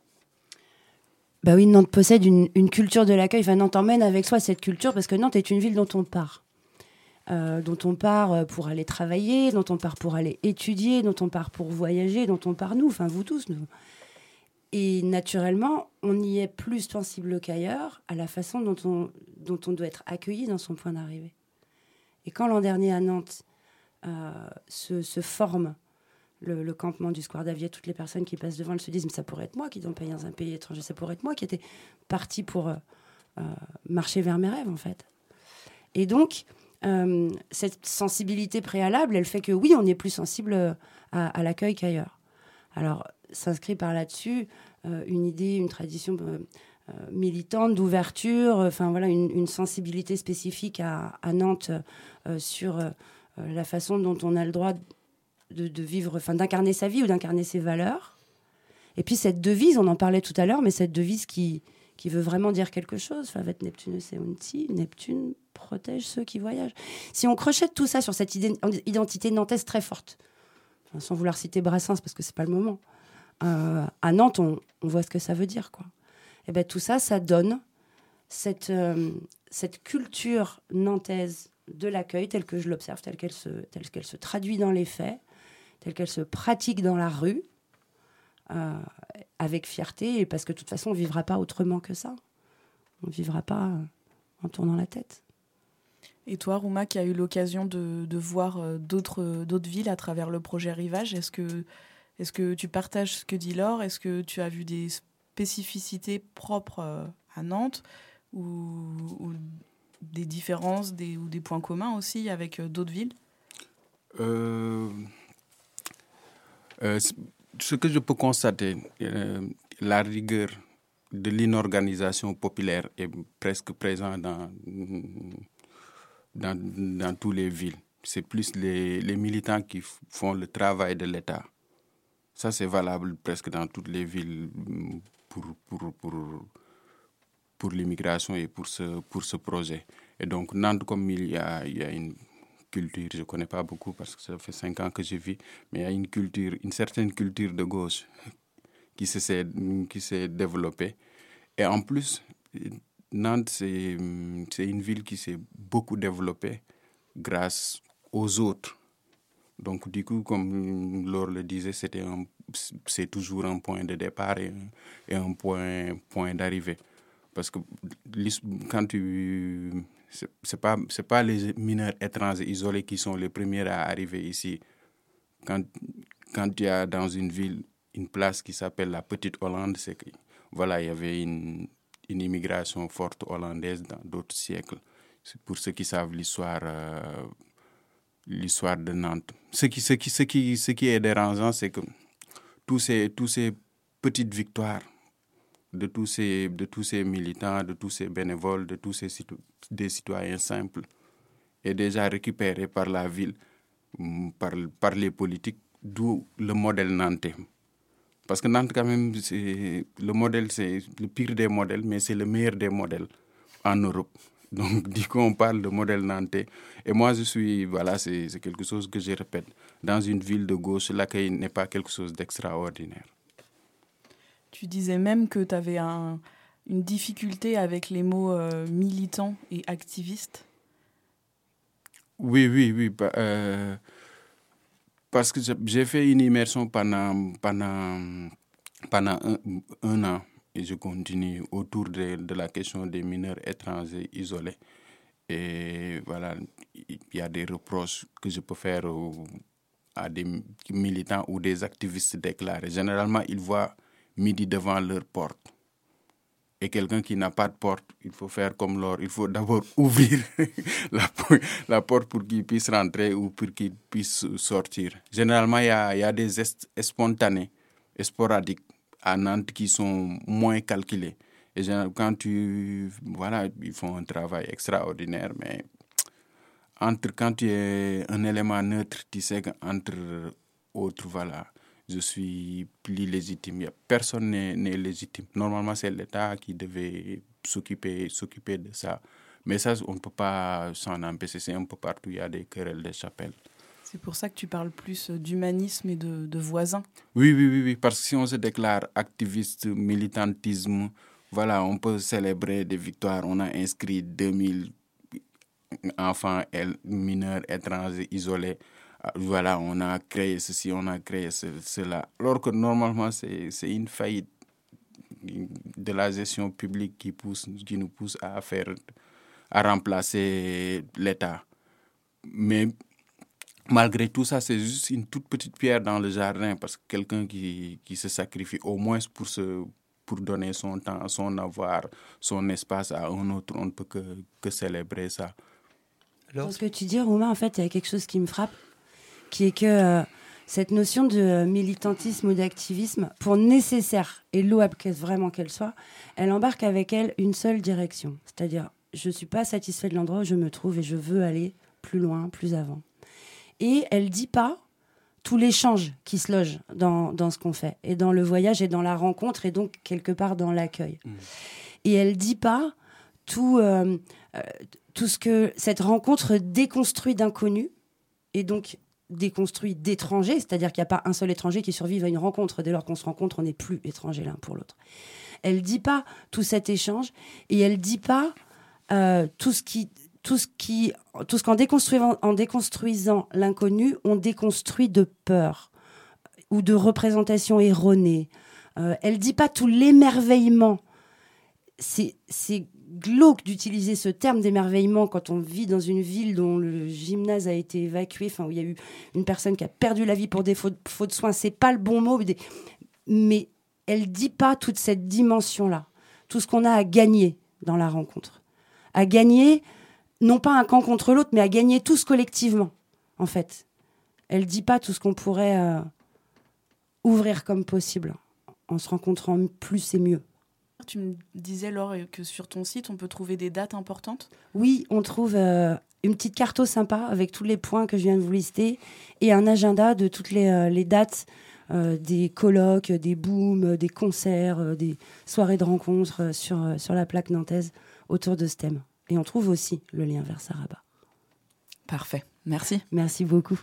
Bah oui, Nantes possède une, une culture de l'accueil. Enfin, Nantes emmène avec soi cette culture parce que Nantes est une ville dont on part. Euh, dont on part pour aller travailler, dont on part pour aller étudier, dont on part pour voyager, dont on part nous, enfin vous tous. Nous. Et naturellement, on y est plus sensible qu'ailleurs à la façon dont on, dont on doit être accueilli dans son point d'arrivée. Et quand l'an dernier à Nantes euh, se, se forme le, le campement du Square d'Avier, toutes les personnes qui passent devant elles se disent « mais ça pourrait être moi qui dois payer dans un pays étranger, ça pourrait être moi qui étais partie pour euh, euh, marcher vers mes rêves en fait ». Et donc, Euh, cette sensibilité préalable, elle fait que oui, on est plus sensible à, à l'accueil qu'ailleurs. Alors, s'inscrit par là-dessus euh, une idée, une tradition euh, euh, militante d'ouverture, enfin euh, voilà, une, une sensibilité spécifique à, à Nantes euh, sur euh, la façon dont on a le droit de, de vivre, enfin d'incarner sa vie ou d'incarner ses valeurs. Et puis cette devise, on en parlait tout à l'heure, mais cette devise qui qui veut vraiment dire quelque chose. Favet Neptunus Eunti, Neptune protège ceux qui voyagent. Si on crochette tout ça sur cette idée, identité nantaise très forte, enfin, sans vouloir citer Brassens parce que c'est pas le moment, euh, à Nantes, on, on voit ce que ça veut dire, quoi. Et ben tout ça, ça donne cette, euh, cette culture nantaise de l'accueil telle que je l'observe, telle qu'elle se, telle qu'elle se traduit dans les faits, telle qu'elle se pratique dans la rue, euh, avec fierté, et parce que de toute façon, on ne vivra pas autrement que ça. On ne vivra pas euh, en tournant la tête. Et toi, Rouma, qui a eu l'occasion de, de voir euh, d'autres, d'autres villes à travers le projet Rivage, est-ce que, est-ce que tu partages ce que dit Laure ? Est-ce que tu as vu des spécificités propres euh, à Nantes ou, ou des différences des, ou des points communs aussi avec euh, d'autres villes ? euh, euh, Ce que je peux constater, euh, la rigueur de l'inorganisation populaire est presque présente dans, dans, dans toutes les villes. C'est plus les, les militants qui f- font le travail de l'État. Ça, c'est valable presque dans toutes les villes pour, pour, pour, pour l'immigration et pour ce, pour ce projet. Et donc, Nantes, comme il y a, il y a une culture, je ne connais pas beaucoup parce que ça fait cinq ans que je vis, mais il y a une culture, une certaine culture de gauche qui s'est, qui s'est développée. Et en plus, Nantes, c'est, c'est une ville qui s'est beaucoup développée grâce aux autres. Donc, du coup, comme Laure le disait, c'était un, c'est toujours un point de départ et un, et un point, point d'arrivée. Parce que quand tu... C'est, c'est pas, c'est pas les mineurs étrangers isolés qui sont les premiers à arriver ici. Quand, quand tu as dans une ville une place qui s'appelle la Petite Hollande, c'est que, voilà, il y avait une, une immigration forte hollandaise dans d'autres siècles. C'est pour ceux qui savent l'histoire, euh, l'histoire de Nantes. Ce qui, ce, qui, ce, qui, ce qui est dérangeant, c'est que tous ces, tous ces petites victoires de tous ces, de tous ces militants, de tous ces bénévoles, de tous ces situ- des citoyens simples, est déjà récupéré par la ville, par, par les politiques, d'où le modèle nantais. Parce que Nantes, quand même, c'est, le modèle, c'est le pire des modèles, mais c'est le meilleur des modèles en Europe. Donc, du coup, on parle de modèle nantais. Et moi, je suis, voilà, c'est, c'est quelque chose que je répète. Dans une ville de gauche, l'accueil n'est pas quelque chose d'extraordinaire. Tu disais même que tu avais un, une difficulté avec les mots euh, militant et activiste. Oui, oui, oui. Bah, euh, parce que j'ai fait une immersion pendant, pendant, pendant un, un an et je continue autour de, de la question des mineurs étrangers isolés. Et voilà, il y a des reproches que je peux faire au, à des militants ou des activistes déclarés. Généralement, ils voient midi devant leur porte. Et quelqu'un qui n'a pas de porte, il faut faire comme l'or. Il faut d'abord ouvrir la, la porte pour qu'il puisse rentrer ou pour qu'il puisse sortir. Généralement, il y a, il y a des gestes spontanés et sporadiques à Nantes qui sont moins calculés. Et quand tu... Voilà, ils font un travail extraordinaire, mais entre, quand tu es un élément neutre, tu sais qu'entre autres, voilà, je suis plus légitime. Personne n'est, n'est légitime. Normalement, c'est l'État qui devait s'occuper, s'occuper de ça. Mais ça, on ne peut pas s'en empêcher. C'est un peu partout, il y a des querelles, des chapelles. C'est pour ça que tu parles plus d'humanisme et de, de voisins. Oui, oui, oui, oui, parce que si on se déclare activiste, militantisme, voilà, on peut célébrer des victoires. On a inscrit deux mille enfants mineurs étrangers isolés. Voilà, on a créé ceci, on a créé ce, cela. Alors que normalement, c'est, c'est une faillite de la gestion publique qui, pousse, qui nous pousse à faire, à remplacer l'État. Mais malgré tout ça, c'est juste une toute petite pierre dans le jardin parce que quelqu'un qui, qui se sacrifie au moins pour, se, pour donner son temps, son avoir, son espace à un autre, on ne peut que, que célébrer ça. Dans ce que tu dis, Romain, en fait, il y a quelque chose qui me frappe, qui est que euh, cette notion de militantisme ou d'activisme, pour nécessaire et louable vraiment qu'elle soit, elle embarque avec elle une seule direction. C'est-à-dire, je ne suis pas satisfait de l'endroit où je me trouve et je veux aller plus loin, plus avant. Et elle ne dit pas tout l'échange qui se loge dans, dans ce qu'on fait, et dans le voyage, et dans la rencontre, et donc quelque part dans l'accueil. Mmh. Et elle ne dit pas tout, euh, euh, tout ce que cette rencontre déconstruit d'inconnus, et donc déconstruit d'étrangers, c'est-à-dire qu'il n'y a pas un seul étranger qui survive à une rencontre. Dès lors qu'on se rencontre, on n'est plus étrangers l'un pour l'autre. Elle ne dit pas tout cet échange, et elle ne dit pas euh, tout ce qui... Tout ce, qui, tout ce qu'en déconstruisant, en déconstruisant l'inconnu, on déconstruit de peur ou de représentation erronée. Euh, elle ne dit pas tout l'émerveillement. C'est, c'est glauque d'utiliser ce terme d'émerveillement quand on vit dans une ville dont le gymnase a été évacué, enfin, où il y a eu une personne qui a perdu la vie pour défaut de, faute de soins. Ce n'est pas le bon mot, mais, mais elle ne dit pas toute cette dimension-là. Tout ce qu'on a à gagner dans la rencontre. À gagner... non pas un camp contre l'autre, mais à gagner tous collectivement, en fait. Elle ne dit pas tout ce qu'on pourrait euh, ouvrir comme possible, en se rencontrant plus et mieux. Tu me disais, Laure, que sur ton site, on peut trouver des dates importantes ? Oui, on trouve euh, une petite carto sympa, avec tous les points que je viens de vous lister, et un agenda de toutes les, euh, les dates, euh, des colloques, des booms, des concerts, euh, des soirées de rencontres euh, sur, euh, sur la plaque nantaise autour de ce thème. Et on trouve aussi le lien vers Saraba. Parfait. Merci. Merci beaucoup.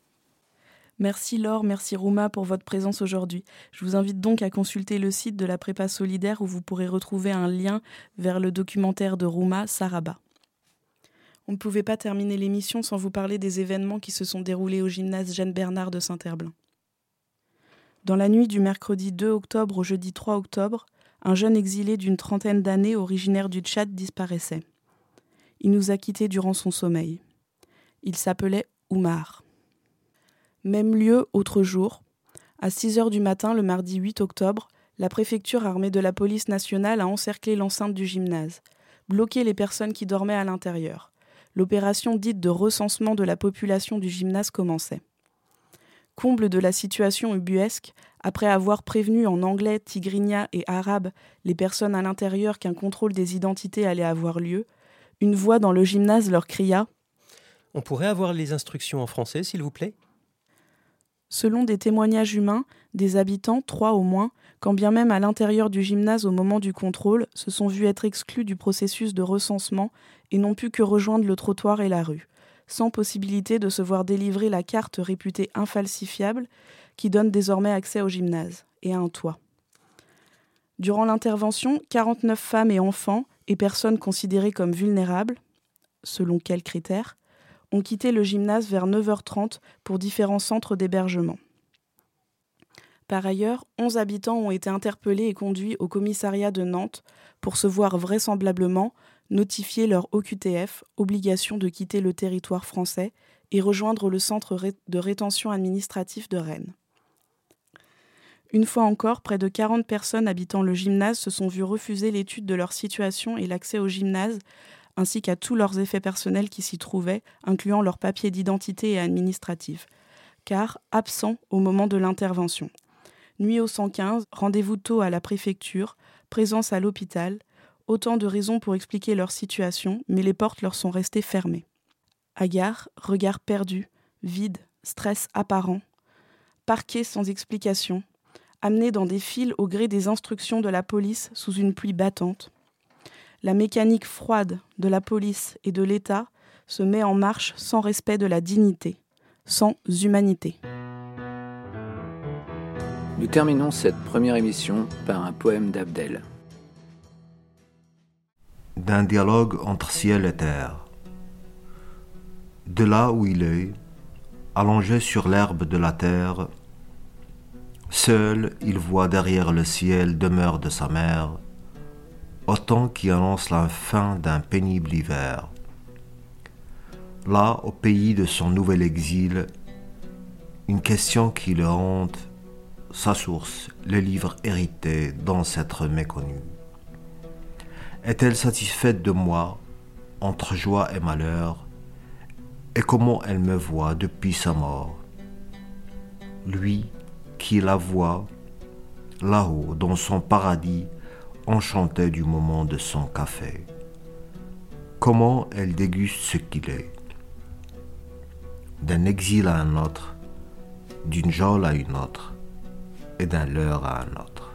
Merci Laure, merci Rouma pour votre présence aujourd'hui. Je vous invite donc à consulter le site de la Prépa Solidaire où vous pourrez retrouver un lien vers le documentaire de Rouma, Saraba. On ne pouvait pas terminer l'émission sans vous parler des événements qui se sont déroulés au gymnase Jeanne Bernard de Saint-Herblain. Dans la nuit du mercredi deux octobre au jeudi trois octobre, un jeune exilé d'une trentaine d'années originaire du Tchad disparaissait. Il nous a quittés durant son sommeil. Il s'appelait Oumar. Même lieu, autre jour. À six heures du matin, le mardi huit octobre, la préfecture armée de la police nationale a encerclé l'enceinte du gymnase, bloqué les personnes qui dormaient à l'intérieur. L'opération dite de recensement de la population du gymnase commençait. Comble de la situation ubuesque, après avoir prévenu en anglais, tigrinya et arabe les personnes à l'intérieur qu'un contrôle des identités allait avoir lieu, une voix dans le gymnase leur cria « On pourrait avoir les instructions en français, s'il vous plaît ?» Selon des témoignages humains, des habitants, trois au moins, quand bien même à l'intérieur du gymnase au moment du contrôle, se sont vus être exclus du processus de recensement et n'ont pu que rejoindre le trottoir et la rue, sans possibilité de se voir délivrer la carte réputée infalsifiable qui donne désormais accès au gymnase et à un toit. Durant l'intervention, quarante-neuf femmes et enfants et personnes considérées comme vulnérables, selon quels critères, ont quitté le gymnase vers neuf heures trente pour différents centres d'hébergement. Par ailleurs, onze habitants ont été interpellés et conduits au commissariat de Nantes pour se voir vraisemblablement notifier leur O Q T F, obligation de quitter le territoire français, et rejoindre le centre de rétention administratif de Rennes. Une fois encore, près de quarante personnes habitant le gymnase se sont vues refuser l'étude de leur situation et l'accès au gymnase, ainsi qu'à tous leurs effets personnels qui s'y trouvaient, incluant leurs papiers d'identité et administratifs, car absents au moment de l'intervention. Nuit au cent quinze, rendez-vous tôt à la préfecture, présence à l'hôpital, autant de raisons pour expliquer leur situation, mais les portes leur sont restées fermées. Hagard, regard perdu, vide, stress apparent, parqués sans explication, amenés dans des files au gré des instructions de la police sous une pluie battante. La mécanique froide de la police et de l'État se met en marche sans respect de la dignité, sans humanité. Nous terminons cette première émission par un poème d'Abdel. D'un dialogue entre ciel et terre. De là où il est, allongé sur l'herbe de la terre, seul il voit derrière le ciel demeure de sa mère, autant qui annonce la fin d'un pénible hiver. Là, au pays de son nouvel exil, une question qui le hante, sa source, le livre hérité d'ancêtres méconnus. Est-elle satisfaite de moi, entre joie et malheur, et comment elle me voit depuis sa mort? Lui qui la voit, là-haut, dans son paradis, enchanté du moment de son café. Comment elle déguste ce qu'il est. D'un exil à un autre, d'une geôle à une autre, et d'un leurre à un autre.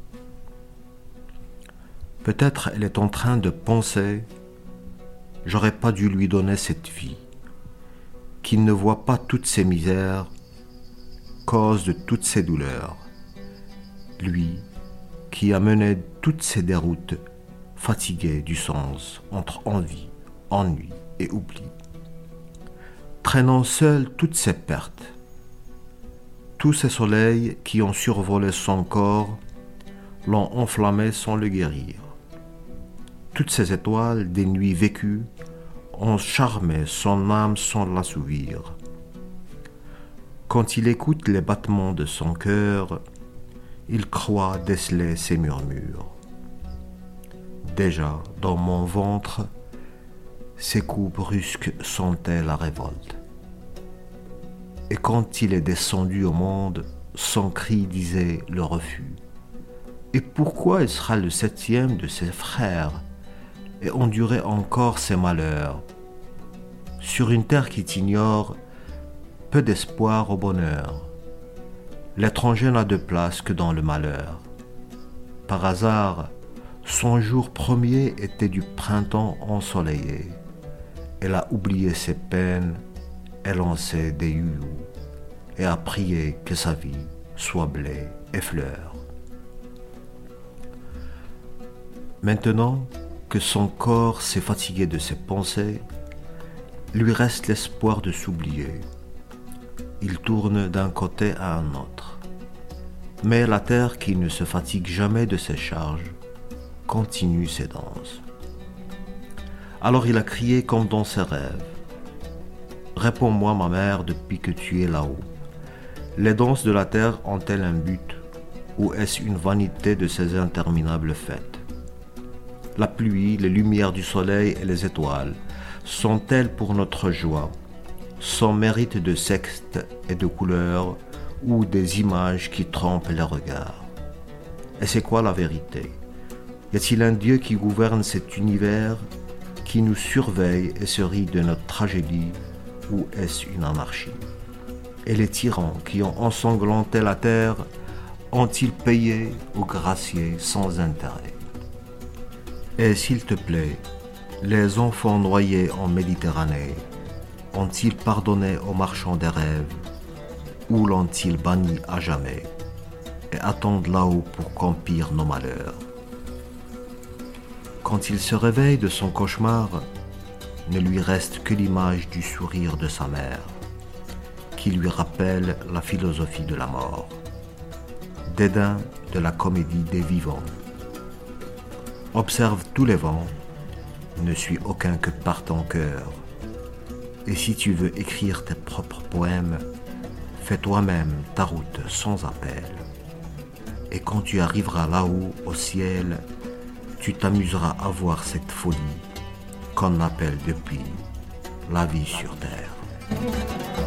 Peut-être elle est en train de penser « J'aurais pas dû lui donner cette vie », qu'il ne voit pas toutes ses misères, cause de toutes ses douleurs. Lui qui a mené toutes ses déroutes, fatigué du sens entre envie, ennui et oubli, traînant seul toutes ses pertes. Tous ces soleils qui ont survolé son corps l'ont enflammé sans le guérir. Toutes ces étoiles des nuits vécues ont charmé son âme sans l'assouvir. Quand il écoute les battements de son cœur, il croit déceler ses murmures. Déjà, dans mon ventre, ses coups brusques sentaient la révolte. Et quand il est descendu au monde, son cri disait le refus. Et pourquoi il sera le septième de ses frères et endurer encore ses malheurs? Sur une terre qui t'ignore, peu d'espoir au bonheur. L'étranger n'a de place que dans le malheur. Par hasard, son jour premier était du printemps ensoleillé. Elle a oublié ses peines et lancé des youyous et a prié que sa vie soit blé et fleurs. Maintenant que son corps s'est fatigué de ses pensées, lui reste l'espoir de s'oublier. Il tourne d'un côté à un autre. Mais la terre qui ne se fatigue jamais de ses charges continue ses danses. Alors il a crié comme dans ses rêves. Réponds-moi, ma mère, depuis que tu es là-haut. Les danses de la terre ont-elles un but, ou est-ce une vanité de ces interminables fêtes? La pluie, les lumières du soleil et les étoiles sont-elles pour notre joie, sans mérite de sexe et de couleur, ou des images qui trompent les regards? Et c'est quoi la vérité? Y a-t-il un Dieu qui gouverne cet univers, qui nous surveille et se rit de notre tragédie, ou est-ce une anarchie? Et les tyrans qui ont ensanglanté la terre ont-ils payé aux graciés sans intérêt? Et s'il te plaît, les enfants noyés en Méditerranée ont-ils pardonné aux marchands des rêves, ou l'ont-ils banni à jamais et attendent là-haut pour qu'empirent nos malheurs? Quand il se réveille de son cauchemar, ne lui reste que l'image du sourire de sa mère, qui lui rappelle la philosophie de la mort, dédain de la comédie des vivants. Observe tous les vents, ne suis aucun que par ton cœur. Et si tu veux écrire tes propres poèmes, fais toi-même ta route sans appel. Et quand tu arriveras là-haut, au ciel, tu t'amuseras à voir cette folie qu'on appelle depuis la vie sur terre.